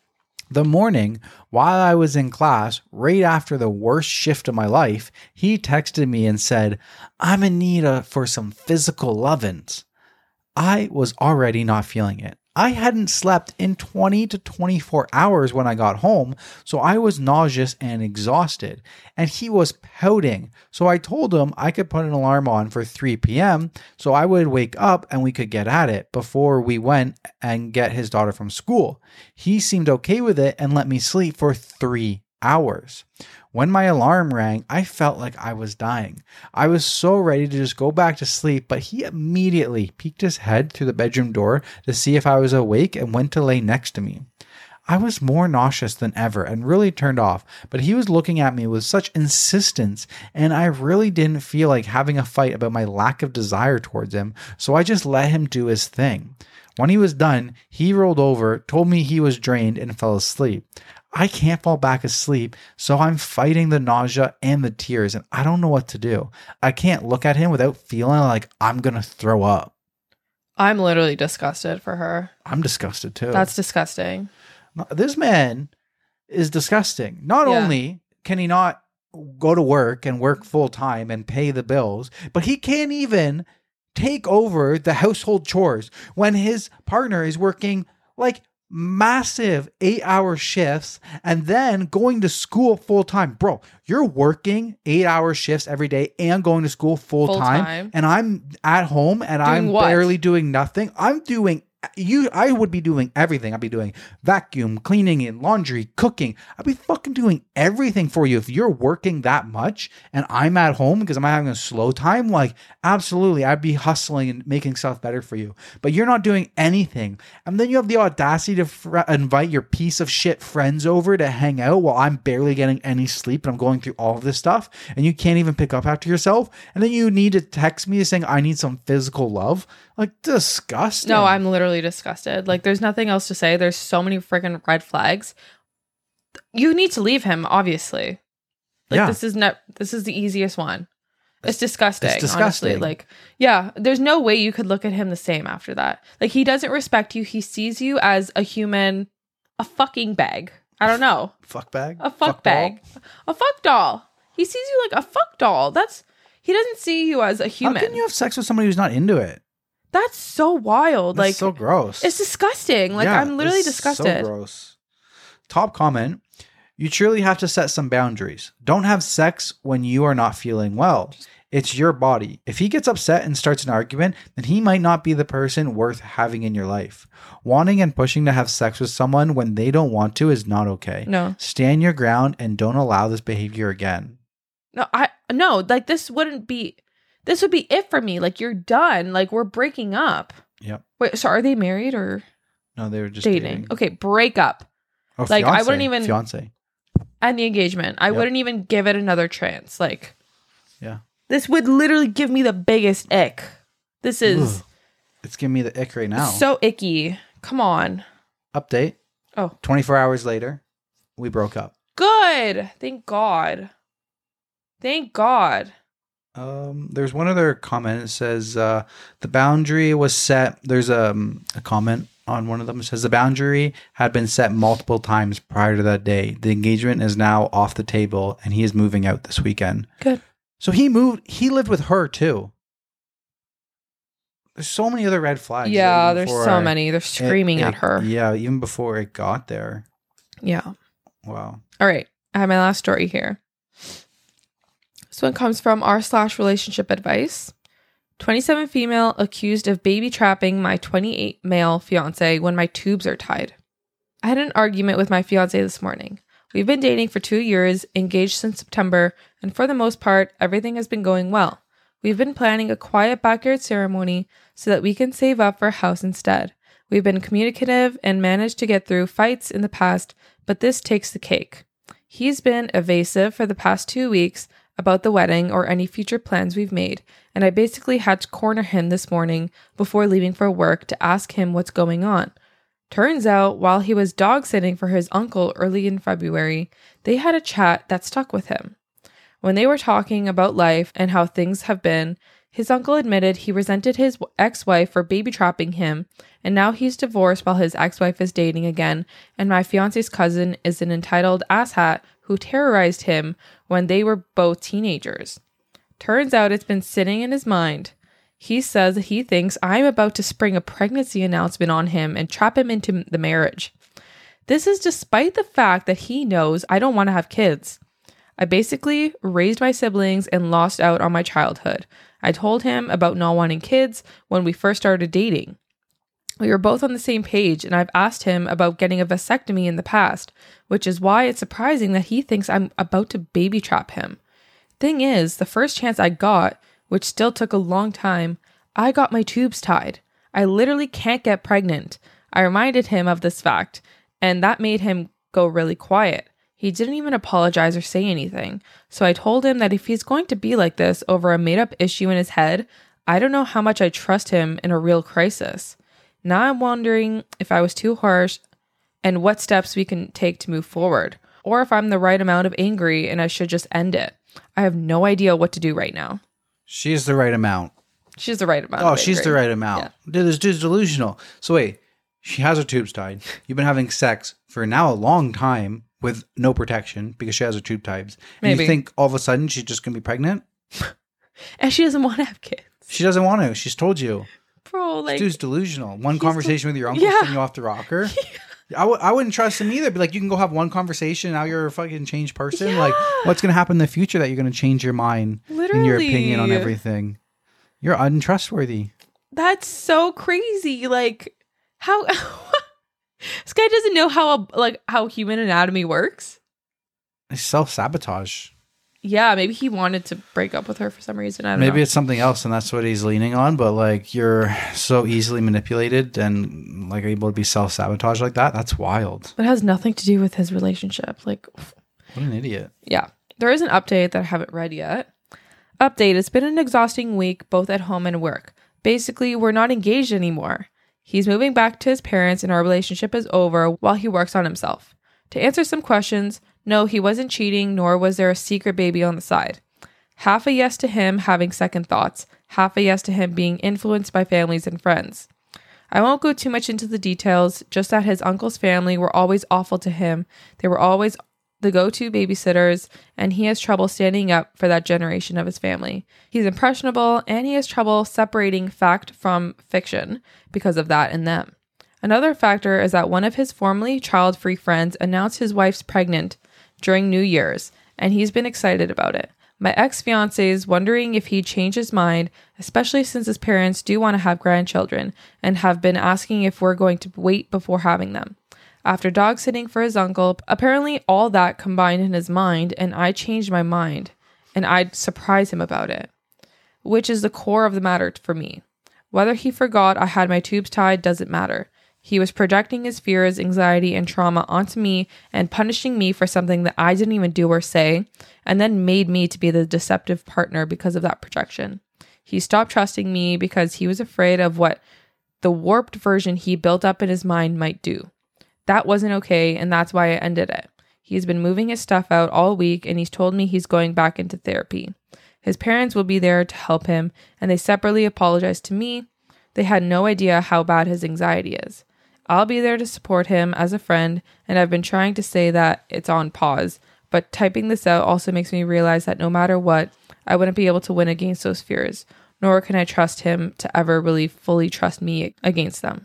The morning, while I was in class, right after the worst shift of my life, he texted me and said, I'm in need of, for some physical lovin's. I was already not feeling it. I hadn't slept in twenty to twenty-four hours when I got home, so I was nauseous and exhausted. And he was pouting, so I told him I could put an alarm on for three p.m. so I would wake up and we could get at it before we went and get his daughter from school. He seemed okay with it and let me sleep for three hours. When my alarm rang, I felt like I was dying. I was so ready to just go back to sleep, but he immediately peeked his head through the bedroom door to see if I was awake and went to lay next to me. I was more nauseous than ever and really turned off, but he was looking at me with such insistence, and I really didn't feel like having a fight about my lack of desire towards him, so I just let him do his thing. When he was done, he rolled over, told me he was drained, and fell asleep. I can't fall back asleep, so I'm fighting the nausea and the tears, and I don't know what to do. I can't look at him without feeling like I'm going to throw up. I'm literally disgusted for her. I'm disgusted too. That's disgusting. This man is disgusting. Not Yeah. only can he not go to work and work full time and pay the bills, but he can't even take over the household chores when his partner is working like massive eight hour shifts and then going to school full time. Bro, you're working eight hour shifts every day and going to school full, Full time, time. and I'm at home and Doing I'm what? barely doing nothing. I'm doing you I would be doing everything. I'd be doing vacuum, cleaning and laundry, cooking. I'd be fucking doing everything for you if you're working that much and I'm at home because I'm having a slow time. Like, absolutely, I'd be hustling and making stuff better for you. But you're not doing anything. And then you have the audacity to fr- invite your piece of shit friends over to hang out while I'm barely getting any sleep and I'm going through all of this stuff and you can't even pick up after yourself. And then you need to text me saying I need some physical love. Like, disgusting. No, I'm literally disgusted. Like, there's nothing else to say. There's so many freaking red flags. You need to leave him, obviously. Like, Yeah. this is not. This is the easiest one. It's disgusting. It's disgusting. Honestly. Like, yeah, there's no way you could look at him the same after that. Like, he doesn't respect you. He sees you as a human, a fucking bag. I don't know, Fuck bag? a fuck, bag, doll? a fuck doll. He sees you like a fuck doll. That's he doesn't see you as a human. How can you have sex with somebody who's not into it? That's so wild. That's like, so gross. it's disgusting. Like, Yeah, I'm literally it's disgusted. So gross. Top comment. You truly have to set some boundaries. Don't have sex when you are not feeling well. It's your body. If he gets upset and starts an argument, then he might not be the person worth having in your life. Wanting and pushing to have sex with someone when they don't want to is not okay. No. Stand your ground and don't allow this behavior again. No, I no, like this wouldn't be this would be it for me. Like, you're done. Like, we're breaking up. Yep. Wait, so are they married or No, they were just dating? dating. Okay, break up. Oh, Like, I fiance. wouldn't even- Fiance. And the engagement. I Yep. wouldn't even give it another chance. Like, Yeah. this would literally give me the biggest ick. This is Ugh. It's giving me the ick right now. so icky. Come on. Update. Oh, twenty-four hours later, we broke up. good. Thank God. Thank God. Um, there's one other comment. It says uh, the boundary was set. There's um, a comment on one of them. It says the boundary had been set multiple times prior to that day. The engagement is now off the table, and he is moving out this weekend. Good. So he moved. He lived with her too. There's so many other red flags. Yeah, even there's before so many. They're it- screaming it- at her. Yeah, even before it got there. Yeah. Wow. All right. I have my last story here. This one comes from r slash relationship advice. twenty-seven female accused of baby trapping my twenty-eight male fiance when my tubes are tied. I had an argument with my fiance this morning. We've been dating for two years, engaged since September, and for the most part, everything has been going well. We've been planning a quiet backyard ceremony so that we can save up for a house instead. We've been communicative and managed to get through fights in the past, but this takes the cake. He's been evasive for the past two weeks about the wedding or any future plans we've made, and I basically had to corner him this morning before leaving for work to ask him what's going on. Turns out, while he was dog sitting for his uncle early in February, they had a chat that stuck with him. When they were talking about life and how things have been, His uncle admitted he resented his ex-wife for baby trapping him, and now he's divorced while his ex-wife is dating again, and my fiance's cousin is an entitled asshat who terrorized him when they were both teenagers. Turns out it's been sitting in his mind. He says that he thinks I'm about to spring a pregnancy announcement on him and trap him into the marriage. This is despite the fact that he knows I don't want to have kids. I basically raised my siblings and lost out on my childhood. I told him about not wanting kids when we first started dating. We were both on the same page, and I've asked him about getting a vasectomy in the past, which is why it's surprising that he thinks I'm about to baby trap him. Thing is, the first chance I got, which still took a long time, I got my tubes tied. I literally can't get pregnant. I reminded him of this fact, and that made him go really quiet. He didn't even apologize or say anything. So I told him that if he's going to be like this over a made-up issue in his head, I don't know how much I trust him in a real crisis. Now I'm wondering if I was too harsh and what steps we can take to move forward, or if I'm the right amount of angry and I should just end it. I have no idea what to do right now. She's the right amount. She's the right amount. Oh, she's the right amount. Yeah. Dude, this dude's delusional. So wait, she has her tubes tied. You've been having sex for now a long time with no protection because she has her tube tied. And Maybe. You think all of a sudden she's just going to be pregnant? And she doesn't want to have kids. She doesn't want to. She's told you. Bro, like... This dude's delusional. One conversation with your uncle yeah. sending you off the rocker. Yeah. I w- I wouldn't trust him either. But like, you can go have one conversation. Now you're a fucking changed person. Yeah. Like, what's going to happen in the future that you're going to change your mind Literally. and your opinion on everything? You're untrustworthy. That's so crazy. Like, how... This guy doesn't know how like how human anatomy works. It's self-sabotage. Yeah, maybe he wanted to break up with her for some reason. I don't maybe know. It's something else, and that's what he's leaning on. But like, you're so easily manipulated and like able to be self-sabotage like that. That's wild. But it has nothing to do with his relationship. Like, what an idiot. Yeah, there is an update that I haven't read yet. Update: It's been an exhausting week, both at home and work. Basically, we're not engaged anymore. He's moving back to his parents and our relationship is over while he works on himself. To answer some questions, no, he wasn't cheating, nor was there a secret baby on the side. Half a yes to him having second thoughts, half a yes to him being influenced by families and friends. I won't go too much into the details, just that his uncle's family were always awful to him. They were always the go-to babysitters, and he has trouble standing up for that generation of his family. He's impressionable, and he has trouble separating fact from fiction because of that in them. Another factor is that one of his formerly child-free friends announced his wife's pregnant during New Year's, and he's been excited about it. My ex-fiance is wondering if he'd change his mind, especially since his parents do want to have grandchildren, and have been asking if we're going to wait before having them. After dog sitting for his uncle, apparently all that combined in his mind, and I changed my mind, and I'd surprise him about it, which is the core of the matter for me. Whether he forgot I had my tubes tied doesn't matter. He was projecting his fears, anxiety, and trauma onto me and punishing me for something that I didn't even do or say, and then made me to be the deceptive partner because of that projection. He stopped trusting me because he was afraid of what the warped version he built up in his mind might do. That wasn't okay, and that's why I ended it. He's been moving his stuff out all week, and he's told me he's going back into therapy. His parents will be there to help him, and they separately apologized to me. They had no idea how bad his anxiety is. I'll be there to support him as a friend, and I've been trying to say that it's on pause, but typing this out also makes me realize that no matter what, I wouldn't be able to win against those fears, nor can I trust him to ever really fully trust me against them.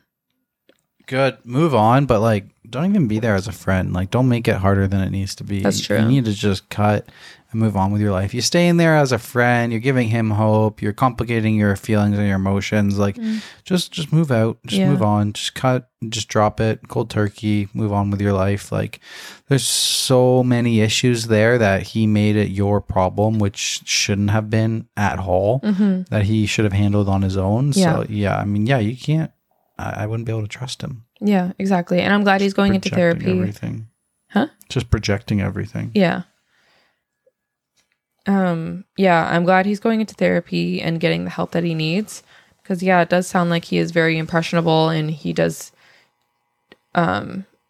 Good. Move on, but like, don't even be there as a friend. Like, don't make it harder than it needs to be. That's true. You need to just cut and move on with your life. You stay in there as a friend. You're giving him hope. You're complicating your feelings and your emotions. Like, mm. just just move out. Just yeah. move on. Just cut. Just drop it. Cold turkey. Move on with your life. Like, there's so many issues there that he made it your problem, which shouldn't have been at all. Mm-hmm. That he should have handled on his own. Yeah. So yeah, I mean, yeah, you can't. I wouldn't be able to trust him. Yeah, exactly. And I'm glad he's going into therapy. Everything. Huh? Just projecting everything. Yeah. Um. Yeah, I'm glad he's going into therapy and getting the help that he needs. Because, yeah, it does sound like he is very impressionable and he does um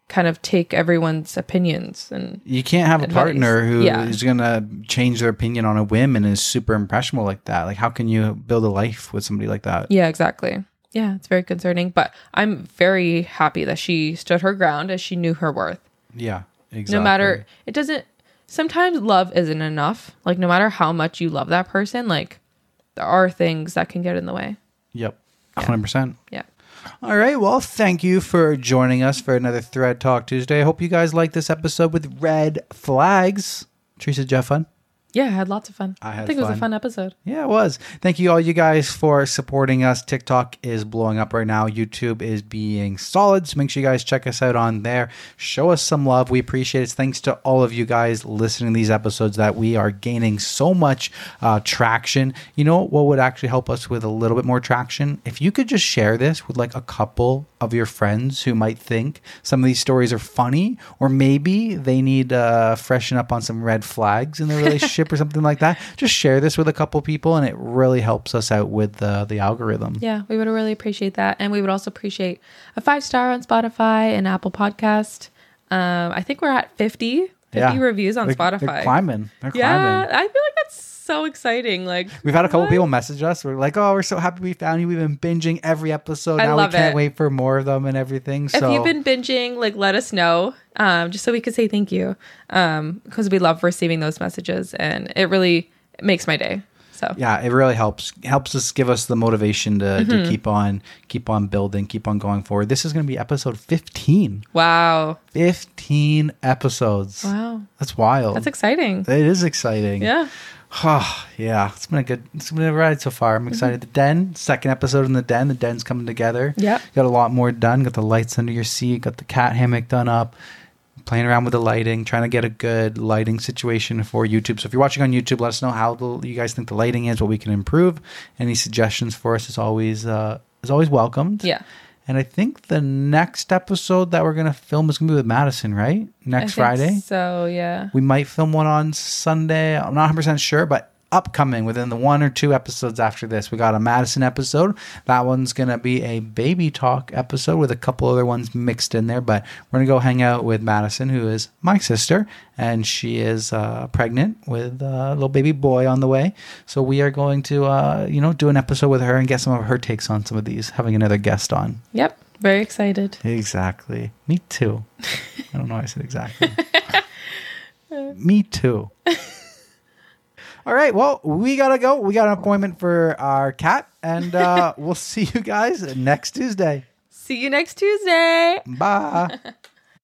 kind of take everyone's opinions. And you can't have advice. a partner who Yeah. is going to change their opinion on a whim and is super impressionable like that. Like, how can you build a life with somebody like that? Yeah, exactly. Yeah, it's very concerning. But I'm very happy that she stood her ground as she knew her worth. Yeah, exactly. No matter, it doesn't, sometimes love isn't enough. Like, no matter how much you love that person, like, there are things that can get in the way. Yep, one hundred percent. Yeah. All right. Well, thank you for joining us for another Thread Talk Tuesday. I hope you guys liked this episode with red flags. Teresa, did you have fun? Yeah, I had lots of fun. I had think it was fun. a fun episode. Yeah, it was. Thank you all you guys for supporting us. TikTok is blowing up right now. YouTube is being solid. So make sure you guys check us out on there. Show us some love. We appreciate it. It's thanks to all of you guys listening to these episodes that we are gaining so much uh, traction. You know what would actually help us with a little bit more traction? If you could just share this with like a couple of your friends who might think some of these stories are funny, or maybe they need to uh, freshen up on some red flags in their relationship or something like that. Just share this with a couple people and it really helps us out with the, the algorithm. Yeah, we would really appreciate that. And we would also appreciate a five star on Spotify and Apple Podcast. Um, I think we're at fifty, fifty Yeah. reviews on They're- Spotify. They're climbing. They're yeah, climbing. I feel like that's so exciting. Like, We've had a couple what? people message us. We're like, oh, we're so happy we found you. We've been binging every episode. I now love we can't it. wait for more of them and everything. If So you've been binging, like, let us know, um, just so we could say thank you, um, because we love receiving those messages, and it really makes my day. So yeah, it really helps. Helps us give us the motivation to, Mm-hmm. to keep on keep on building, keep on going forward. This is going to be episode fifteen. wow, fifteen episodes. wow, That's wild. that's exciting. It is exciting. Yeah, Oh, yeah. It's been a good it's been a ride so far. I'm excited. The Den, second episode in the Den. The Den's coming together. Yep. Got a lot more done. Got the lights under your seat. Got the cat hammock done up. Playing around with the lighting, trying to get a good lighting situation for YouTube. So if you're watching on YouTube, let us know how the, you guys think the lighting is, what we can improve. Any suggestions for us is always uh, is always welcomed. yeah. And I think the next episode that we're gonna film is gonna be with Madison, right? Next I think Friday. So yeah. We might film one on Sunday. I'm not one hundred percent sure, but upcoming within the one or two episodes after this, we got a Madison episode. That one's going to be a baby talk episode with a couple other ones mixed in there, but we're going to go hang out with Madison, who is my sister, and she is uh, pregnant with a little baby boy on the way. So we are going to, uh, you know, do an episode with her and get some of her takes on some of these, having another guest on. Yep. Very excited. Exactly. Me too. I don't know why I said exactly. Me too. All right. Well, we got to go. We got an appointment for our cat, and uh, we'll see you guys next Tuesday. See you next Tuesday. Bye.